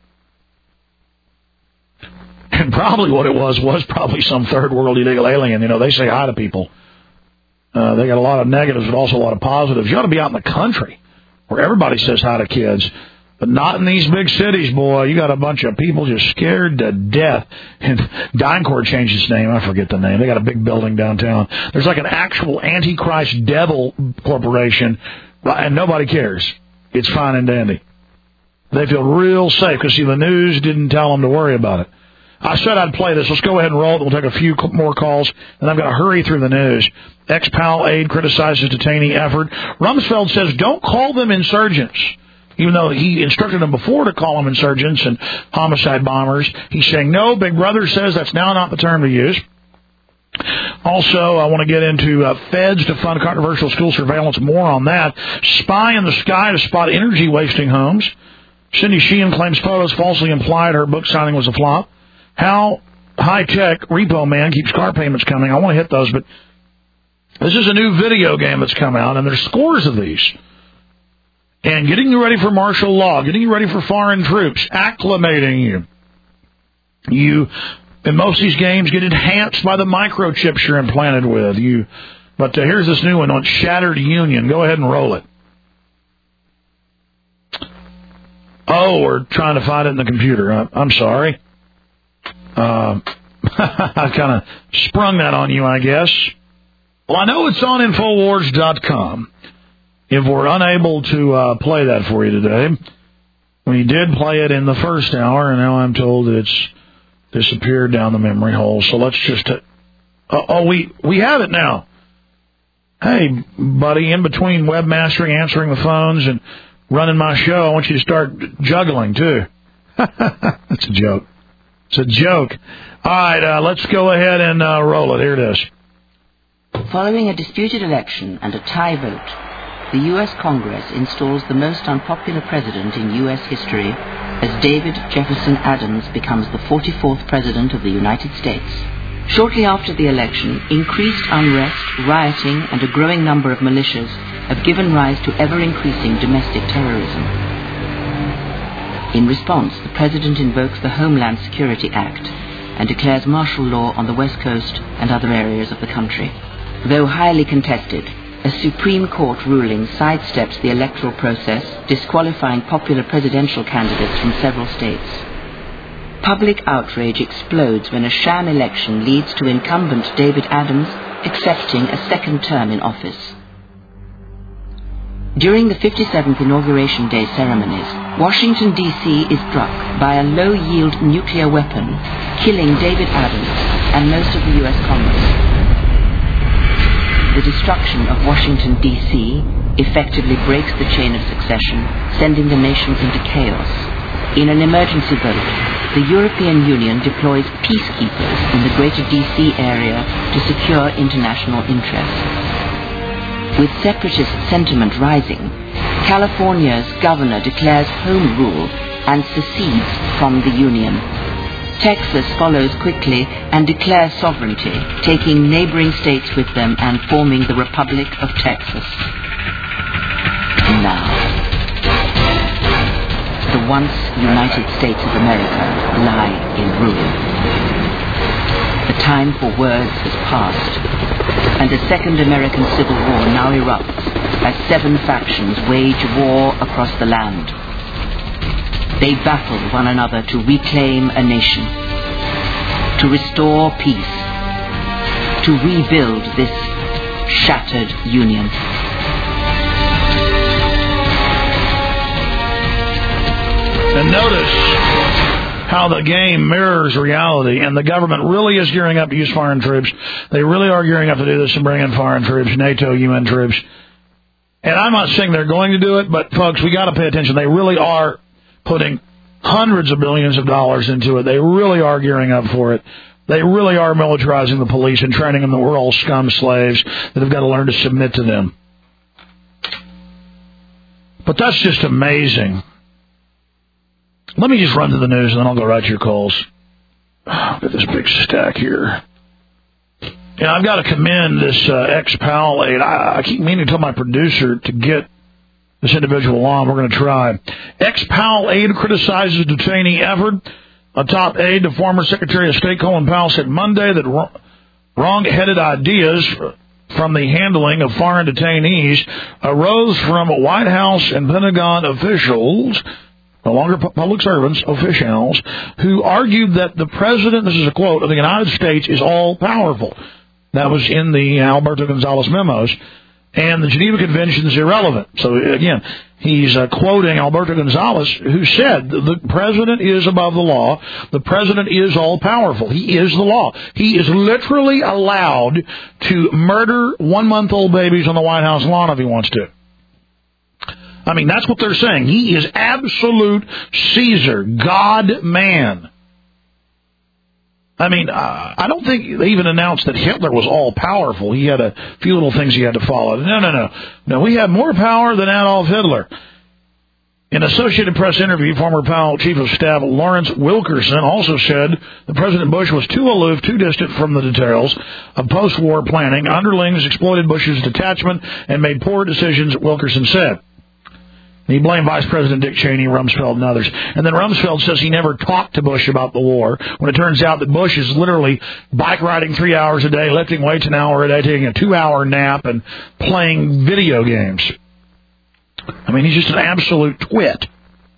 And probably what it was was probably some third world illegal alien. You know, they say hi to people. Uh, they got a lot of negatives, but also a lot of positives. You ought to be out in the country where everybody says hi to kids, but not in these big cities, boy. You got a bunch of people just scared to death. And DynCorp changed its name. I forget the name. They got a big building downtown. There's like an actual Antichrist devil corporation, and nobody cares. It's fine and dandy. They feel real safe because, see, the news didn't tell them to worry about it. I said I'd play this. Let's go ahead and roll it. We'll take a few more calls, and I've got to hurry through the news. Ex-Pal aide criticizes detainee effort. Rumsfeld says, don't call them insurgents. Even though he instructed them before to call them insurgents and homicide bombers, he's saying, no, Big Brother says that's now not the term to use. Also, I want to get into uh, feds to fund controversial school surveillance. More on that. Spy in the sky to spot energy-wasting homes. Cindy Sheehan claims photos falsely implied her book signing was a flop. How high-tech Repo Man keeps car payments coming. I want to hit those, but this is a new video game that's come out, and there's scores of these. And getting you ready for martial law, getting you ready for foreign troops, acclimating you. You, in most of these games, get enhanced by the microchips you're implanted with. You, But uh, here's this new one on Shattered Union. Go ahead and roll it. Oh, we're trying to find it in the computer. Uh, I'm sorry. Uh, I kind of sprung that on you, I guess. Well, I know it's on Infowars dot com. If we're unable to uh, play that for you today, we did play it in the first hour, and now I'm told that it's disappeared down the memory hole. So let's just... Uh, oh, we, we have it now. Hey, buddy, in between webmastering, answering the phones, and running my show, I want you to start juggling, too. That's a joke. It's a joke. All right, uh, let's go ahead and uh, roll it. Here it is. Following a disputed election and a tie vote, the U S Congress installs the most unpopular president in U S history as David Jefferson Adams becomes the forty-fourth president of the United States. Shortly after the election, increased unrest, rioting, and a growing number of militias have given rise to ever-increasing domestic terrorism. In response, the president invokes the Homeland Security Act and declares martial law on the West Coast and other areas of the country. Though highly contested, a Supreme Court ruling sidesteps the electoral process, disqualifying popular presidential candidates from several states. Public outrage explodes when a sham election leads to incumbent David Adams accepting a second term in office. During the fifty-seventh Inauguration Day ceremonies, Washington, D C is struck by a low-yield nuclear weapon, killing David Adams and most of the U S Congress. The destruction of Washington, D C effectively breaks the chain of succession, sending the nation into chaos. In an emergency vote, the European Union deploys peacekeepers in the greater D C area to secure international interests. With separatist sentiment rising, California's governor declares home rule and secedes from the Union. Texas follows quickly and declares sovereignty, taking neighboring states with them and forming the Republic of Texas. Now, the once United States of America lie in ruin. The time for words has passed, and a second American Civil War now erupts as seven factions wage war across the land. They battle one another to reclaim a nation, to restore peace, to rebuild this shattered union. And notice how the game mirrors reality, and the government really is gearing up to use foreign troops. They really are gearing up to do this and bring in foreign troops, NATO, U N troops. And I'm not saying they're going to do it, but folks, we got to pay attention. They really are putting hundreds of billions of dollars into it. They really are gearing up for it. They really are militarizing the police and training them that we're all scum slaves that have got to learn to submit to them. But that's just amazing. Let me just run to the news, and then I'll go right to your calls. Oh, I've got this big stack here. Yeah, I've got to commend this uh, ex-pal aide. I, I keep meaning to tell my producer to get this individual on. We're going to try. Ex-pal aide criticizes detainee effort. A top aide to former Secretary of State Colin Powell said Monday that wrong-headed ideas from the handling of foreign detainees arose from White House and Pentagon officials, no longer public servants, officials, who argued that the president, this is a quote, of the United States is all-powerful. That was in the Alberto Gonzales memos. And the Geneva Convention is irrelevant. So, again, he's uh, quoting Alberto Gonzales, who said the president is above the law. The president is all-powerful. He is the law. He is literally allowed to murder one-month-old babies on the White House lawn if he wants to. I mean, that's what they're saying. He is absolute Caesar, God-man. I mean, uh, I don't think they even announced that Hitler was all-powerful. He had a few little things he had to follow. No, no, no. No, we have more power than Adolf Hitler. In an Associated Press interview, former Powell Chief of Staff Lawrence Wilkerson also said that President Bush was too aloof, too distant from the details of post-war planning. Underlings exploited Bush's detachment and made poor decisions, Wilkerson said. He blamed Vice President Dick Cheney, Rumsfeld, and others. And then Rumsfeld says he never talked to Bush about the war, when it turns out that Bush is literally bike riding three hours a day, lifting weights an hour a day, taking a two-hour nap, and playing video games. I mean, he's just an absolute twit.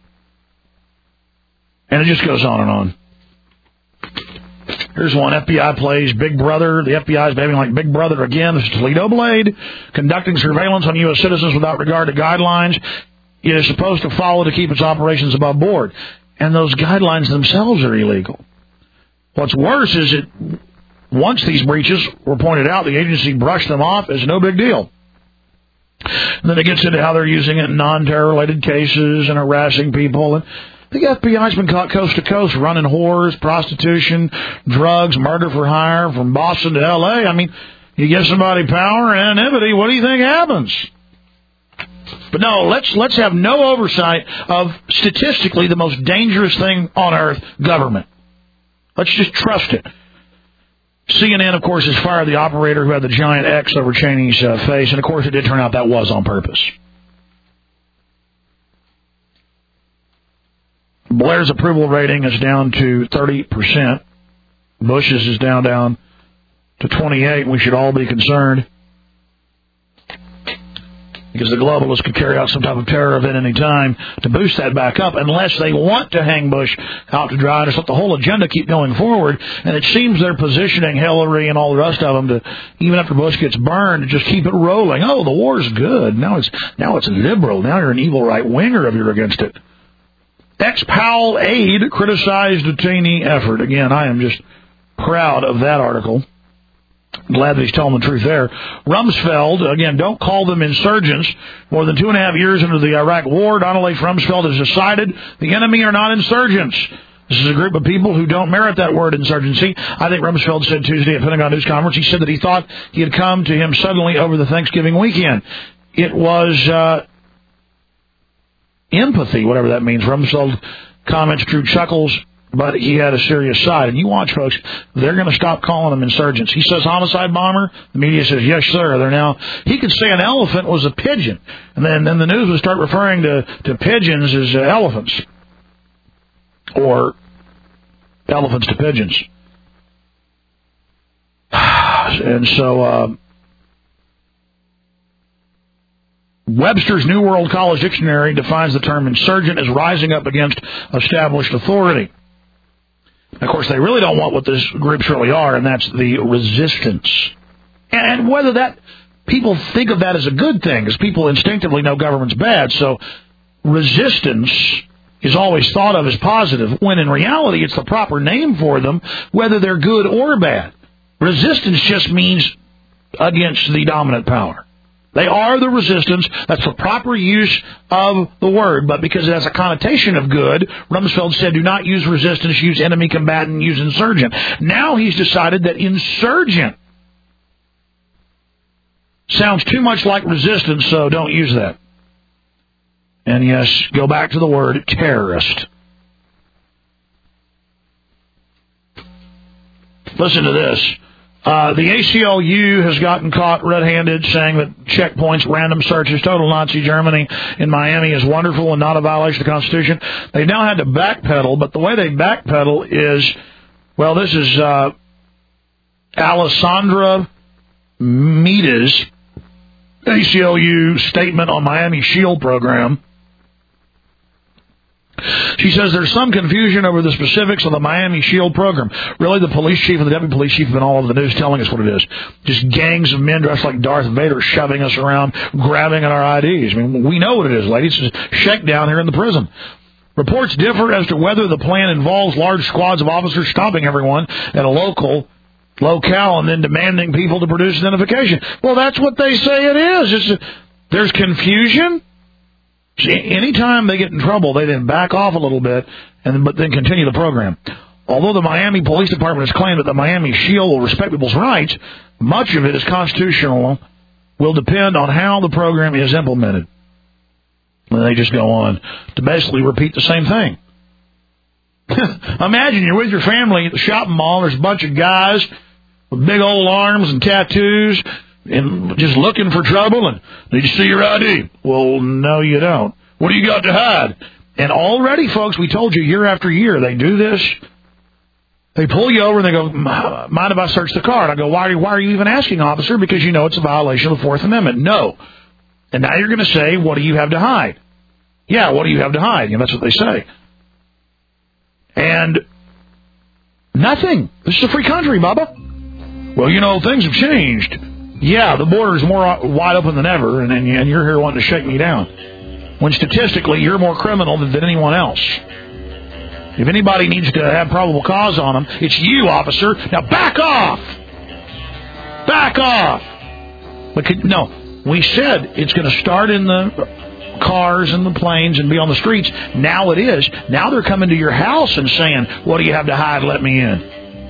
And it just goes on and on. Here's one. F B I plays Big Brother. The F B I is behaving like Big Brother again. This is Toledo Blade, conducting surveillance on U S citizens without regard to guidelines it is supposed to follow to keep its operations above board. And those guidelines themselves are illegal. What's worse is that once these breaches were pointed out, the agency brushed them off as no big deal. And then it gets into how they're using it in non-terror-related cases and harassing people. And the F B I's been caught coast to coast running whores, prostitution, drugs, murder for hire from Boston to L A. I mean, you give somebody power and anonymity, what do you think happens? But no, let's let's have no oversight of statistically the most dangerous thing on earth, government. Let's just trust it. C N N, of course, has fired the operator who had the giant X over Cheney's uh, face, and of course it did turn out that was on purpose. Blair's approval rating is down to thirty percent. Bush's is down down to twenty-eight, and we should all be concerned, because the globalists could carry out some type of terror event any time to boost that back up, unless they want to hang Bush out to dry and just let the whole agenda keep going forward. And it seems they're positioning Hillary and all the rest of them to, even after Bush gets burned, to just keep it rolling. Oh, the war's good. Now it's now it's liberal. Now you're an evil right-winger if you're against it. Ex-Powell aide criticized detainee effort. Again, I am just proud of that article. Glad that he's telling the truth there. Rumsfeld, again, don't call them insurgents. More than two and a half years into the Iraq war, Donald H. Rumsfeld has decided the enemy are not insurgents. This is a group of people who don't merit that word, insurgency. I think Rumsfeld said Tuesday at Pentagon News Conference, he said that he thought he had come to him suddenly over the Thanksgiving weekend. It was uh, empathy, whatever that means. Rumsfeld comments drew chuckles, but he had a serious side. And you watch, folks, they're going to stop calling them insurgents. He says homicide bomber. The media says, yes, sir. They're now, he could say an elephant was a pigeon. And then, then the news would start referring to, to pigeons as uh, elephants. Or elephants to pigeons. And so, uh, Webster's New World College Dictionary defines the term insurgent as rising up against established authority. Of course, they really don't want what these groups really are, and that's the resistance. And whether that, people think of that as a good thing, because people instinctively know government's bad, so resistance is always thought of as positive, when in reality it's the proper name for them, whether they're good or bad. Resistance just means against the dominant power. They are the resistance. That's the proper use of the word. But because it has a connotation of good, Rumsfeld said, do not use resistance, use enemy combatant, use insurgent. Now he's decided that insurgent sounds too much like resistance, so don't use that. And yes, go back to the word terrorist. Listen to this. Uh, the A C L U has gotten caught red-handed saying that checkpoints, random searches, total Nazi Germany in Miami is wonderful and not a violation of the Constitution. They've now had to backpedal, but the way they backpedal is, well, this is uh, Alessandra Mita's A C L U statement on Miami Shield program. She says there's some confusion over the specifics of the Miami Shield program. Really, the police chief and the deputy police chief have been all over the news telling us what it is. Just gangs of men dressed like Darth Vader shoving us around, grabbing at our I Ds. I mean, we know what it is, ladies. It's a shakedown here in the prison. Reports differ as to whether the plan involves large squads of officers stopping everyone at a local locale and then demanding people to produce identification. Well, that's what they say it is. It's a, there's confusion. See, anytime they get in trouble, they then back off a little bit, and but then continue the program. Although the Miami Police Department has claimed that the Miami Shield will respect people's rights, much of it is constitutional, will depend on how the program is implemented. And they just go on to basically repeat the same thing. Imagine you're with your family at the shopping mall, there's a bunch of guys with big old arms and tattoos and just looking for trouble, and did you see your I D? Well, no, you don't. What do you got to hide? And already, folks, we told you year after year, they do this. They pull you over and they go, mind if I search the car? And I go, why are you, why are you even asking, officer? Because you know it's a violation of the Fourth Amendment. No. And now you're going to say, what do you have to hide? Yeah, what do you have to hide? You know, that's what they say. And nothing. This is a free country, Bubba. Well, you know, things have changed. Yeah, the border's more wide open than ever, and, and you're here wanting to shake me down. When statistically, you're more criminal than, than anyone else. If anybody needs to have probable cause on them, it's you, officer. Now back off! Back off! But no, we said it's going to start in the cars and the planes and be on the streets. Now it is. Now they're coming to your house and saying, what do you have to hide? Let me in.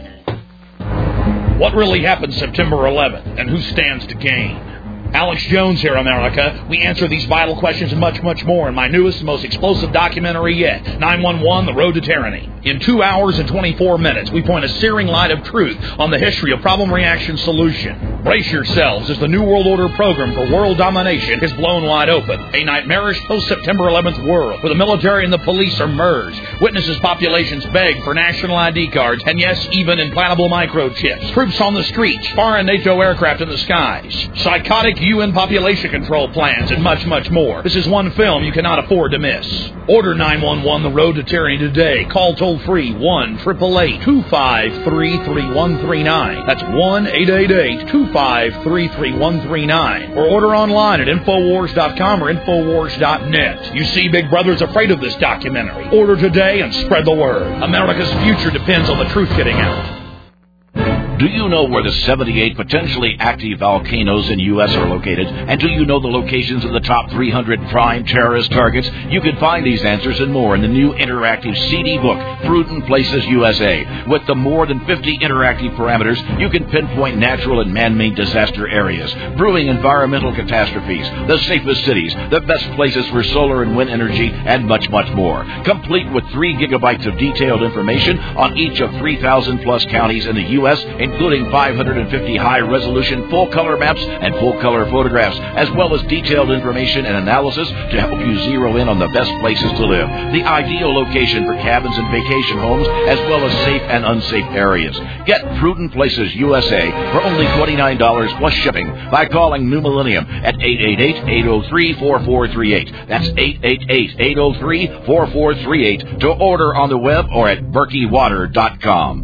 What really happened September eleventh, and who stands to gain? Alex Jones here, America. We answer these vital questions and much, much more in my newest, most explosive documentary yet, nine one one, The Road to Tyranny. In two hours and twenty-four minutes, we point a searing light of truth on the history of problem-reaction solution. Brace yourselves as the New World Order program for world domination is blown wide open. A nightmarish post-September eleventh world where the military and the police are merged. Witnesses populations beg for national I D cards, and yes, even implantable microchips. Troops on the streets, foreign NATO aircraft in the skies. Psychotic U N population control plans, and much, much more. This is one film you cannot afford to miss. Order nine one one The Road to Tyranny today. Call toll-free one eight eight eight, two five three, three one three nine. That's one eight eight eight, two five three, three one three nine. Or order online at Infowars dot com or Infowars dot net. You see, Big Brother's afraid of this documentary. Order today and spread the word. America's future depends on the truth getting out. Do you know where the seventy-eight potentially active volcanoes in U S are located? And do you know the locations of the top three hundred prime terrorist targets? You can find these answers and more in the new interactive C D book, Prudent Places U S A. With the more than fifty interactive parameters, you can pinpoint natural and man-made disaster areas, brewing environmental catastrophes, the safest cities, the best places for solar and wind energy, and much, much more. Complete with three gigabytes of detailed information on each of three thousand plus counties in the U S, including five hundred fifty high-resolution full-color maps and full-color photographs, as well as detailed information and analysis to help you zero in on the best places to live, the ideal location for cabins and vacation homes, as well as safe and unsafe areas. Get Prudent Places U S A for only twenty-nine dollars plus shipping by calling New Millennium at eight eight eight, eight oh three, four four three eight. That's eight eight eight, eight oh three, four four three eight to order on the web or at berkey water dot com.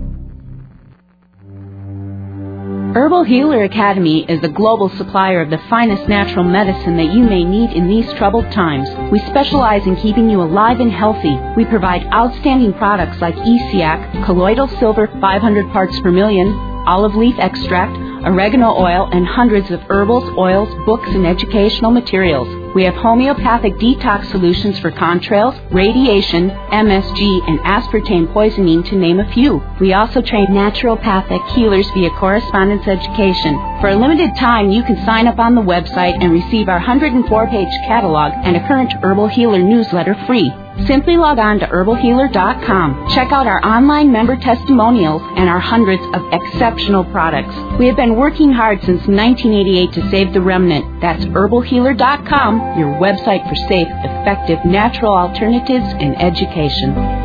Herbal Healer Academy is the global supplier of the finest natural medicine that you may need in these troubled times. We specialize in keeping you alive and healthy. We provide outstanding products like E C A C, colloidal silver five hundred parts per million, olive leaf extract, oregano oil, and hundreds of herbals, oils, books, and educational materials. We have homeopathic detox solutions for contrails, radiation, M S G, and aspartame poisoning, to name a few. We also train naturopathic healers via correspondence education. For a limited time, you can sign up on the website and receive our one hundred four page catalog and a current Herbal Healer newsletter free. Simply log on to herbal healer dot com. Check out our online member testimonials and our hundreds of exceptional products. We have been working hard since nineteen eighty-eight to save the remnant. That's herbal healer dot com, your website for safe, effective, natural alternatives and education.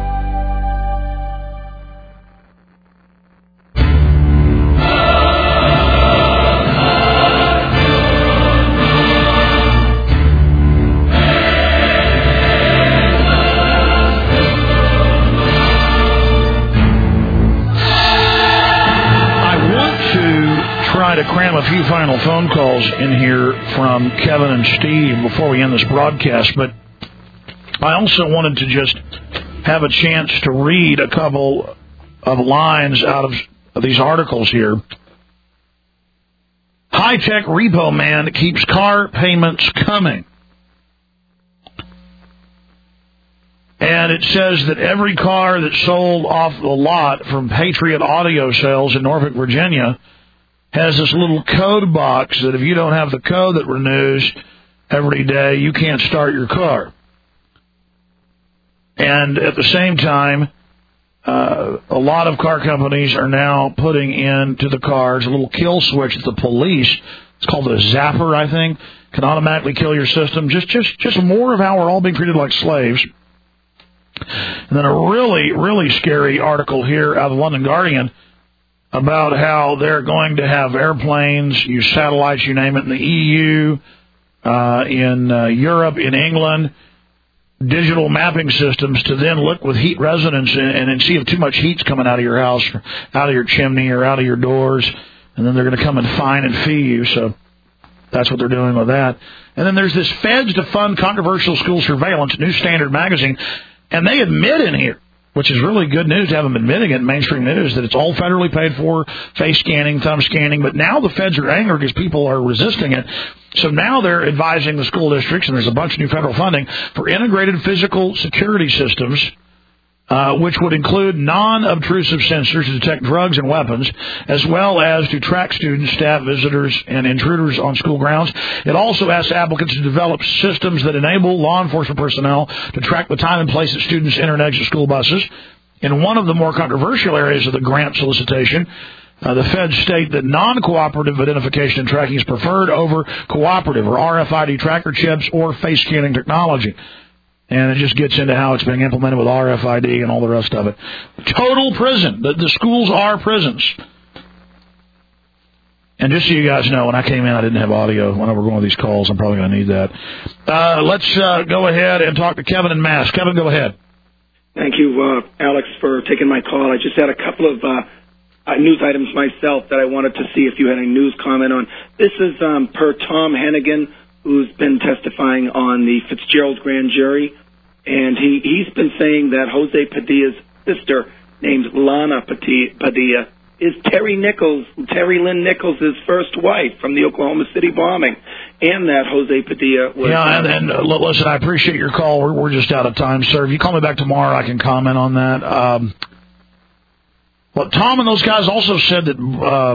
To cram a few final phone calls in here from Kevin and Steve before we end this broadcast, but I also wanted to just have a chance to read a couple of lines out of, of these articles here. High-tech repo man keeps car payments coming. And it says that every car that's sold off the lot from Patriot Audio Sales in Norfolk, Virginia, has this little code box that if you don't have the code that renews every day, you can't start your car. And at the same time, uh, a lot of car companies are now putting into the cars a little kill switch that the police, it's called a zapper, I think, can automatically kill your system. Just, just, just more of how we're all being treated like slaves. And then a really, really scary article here out of the London Guardian about how they're going to have airplanes, use satellites, you name it, in the E U, uh, in uh, Europe, in England, digital mapping systems to then look with heat resonance and, and see if too much heat's coming out of your house, or out of your chimney, or out of your doors, and then they're going to come and fine and fee you. So that's what they're doing with that. And then there's this Feds to Fund Controversial School Surveillance, New Standard magazine, and they admit in here, which is really good news to have them admitting it in mainstream news, that it's all federally paid for, face scanning, thumb scanning. But now the feds are angry because people are resisting it. So now they're advising the school districts, and there's a bunch of new federal funding, for integrated physical security systems, uh, which would include non-obtrusive sensors to detect drugs and weapons, as well as to track students, staff, visitors, and intruders on school grounds. It also asks applicants to develop systems that enable law enforcement personnel to track the time and place that students enter and exit school buses. In one of the more controversial areas of the grant solicitation, uh, the feds state that non-cooperative identification and tracking is preferred over cooperative, or R F I D tracker chips, or face scanning technology. And it just gets into how it's being implemented with R F I D and all the rest of it. Total prison. The, the schools are prisons. And just so you guys know, when I came in, I didn't have audio. When I were going to these calls, I'm probably going to need that. Uh, let's uh, go ahead and talk to Kevin in Mass. Kevin, go ahead. Thank you, uh, Alex, for taking my call. I just had a couple of uh, uh, news items myself that I wanted to see if you had any news comment on. This is um, per Tom Hennigan, who's been testifying on the Fitzgerald grand jury, and he, he's been saying that Jose Padilla's sister, named Lana Padilla, is Terry Nichols, Terry Lynn Nichols' first wife from the Oklahoma City bombing, and that Jose Padilla was... Yeah, and, and uh, listen, I appreciate your call. We're, we're just out of time, sir. If you call me back tomorrow, I can comment on that. Um, well, Tom and those guys also said that...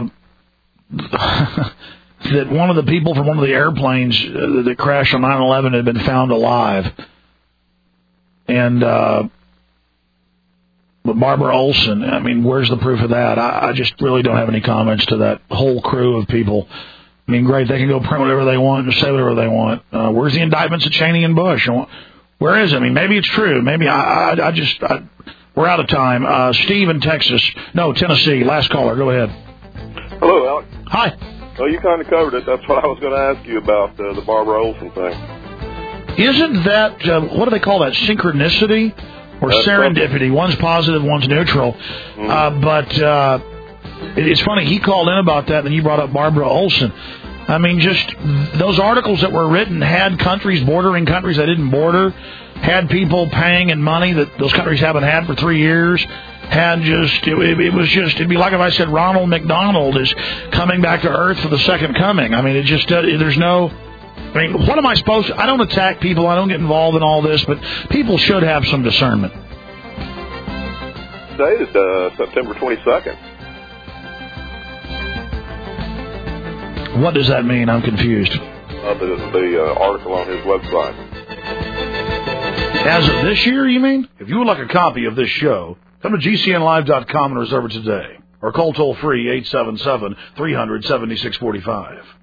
Uh, that one of the people from one of the airplanes uh, that crashed on nine eleven had been found alive. And uh, but Barbara Olson, I mean, where's the proof of that? I, I just really don't have any comments to that whole crew of people. I mean, great, they can go print whatever they want and say whatever they want. Uh, where's the indictments of Cheney and Bush? Where is it? I mean, maybe it's true. Maybe I, I, I just, I, we're out of time. Uh, Steve in Texas, no, Tennessee, last caller, go ahead. Hello, Alex. Hi. Well, you kind of covered it. That's what I was going to ask you about, uh, the Barbara Olson thing. Isn't that, uh, what do they call that, synchronicity or That's serendipity? Something. One's positive, one's neutral. Mm-hmm. Uh, but uh, it, it's funny, he called in about that, and then you brought up Barbara Olson. I mean, just those articles that were written had countries bordering countries that didn't border, had people paying in money that those countries haven't had for three years. Had just, it, it was just, it'd be like if I said Ronald McDonald is coming back to Earth for the second coming. I mean, it just, uh, there's no, I mean, what am I supposed to, I don't attack people, I don't get involved in all this, but people should have some discernment. Dated uh, September twenty-second. What does that mean? I'm confused. Uh, the the uh, article on his website. As of this year, you mean? If you would like a copy of this show, come to G C N live dot com and reserve it today. Or call toll-free eight seven seven, three hundred, seventy-six forty-five.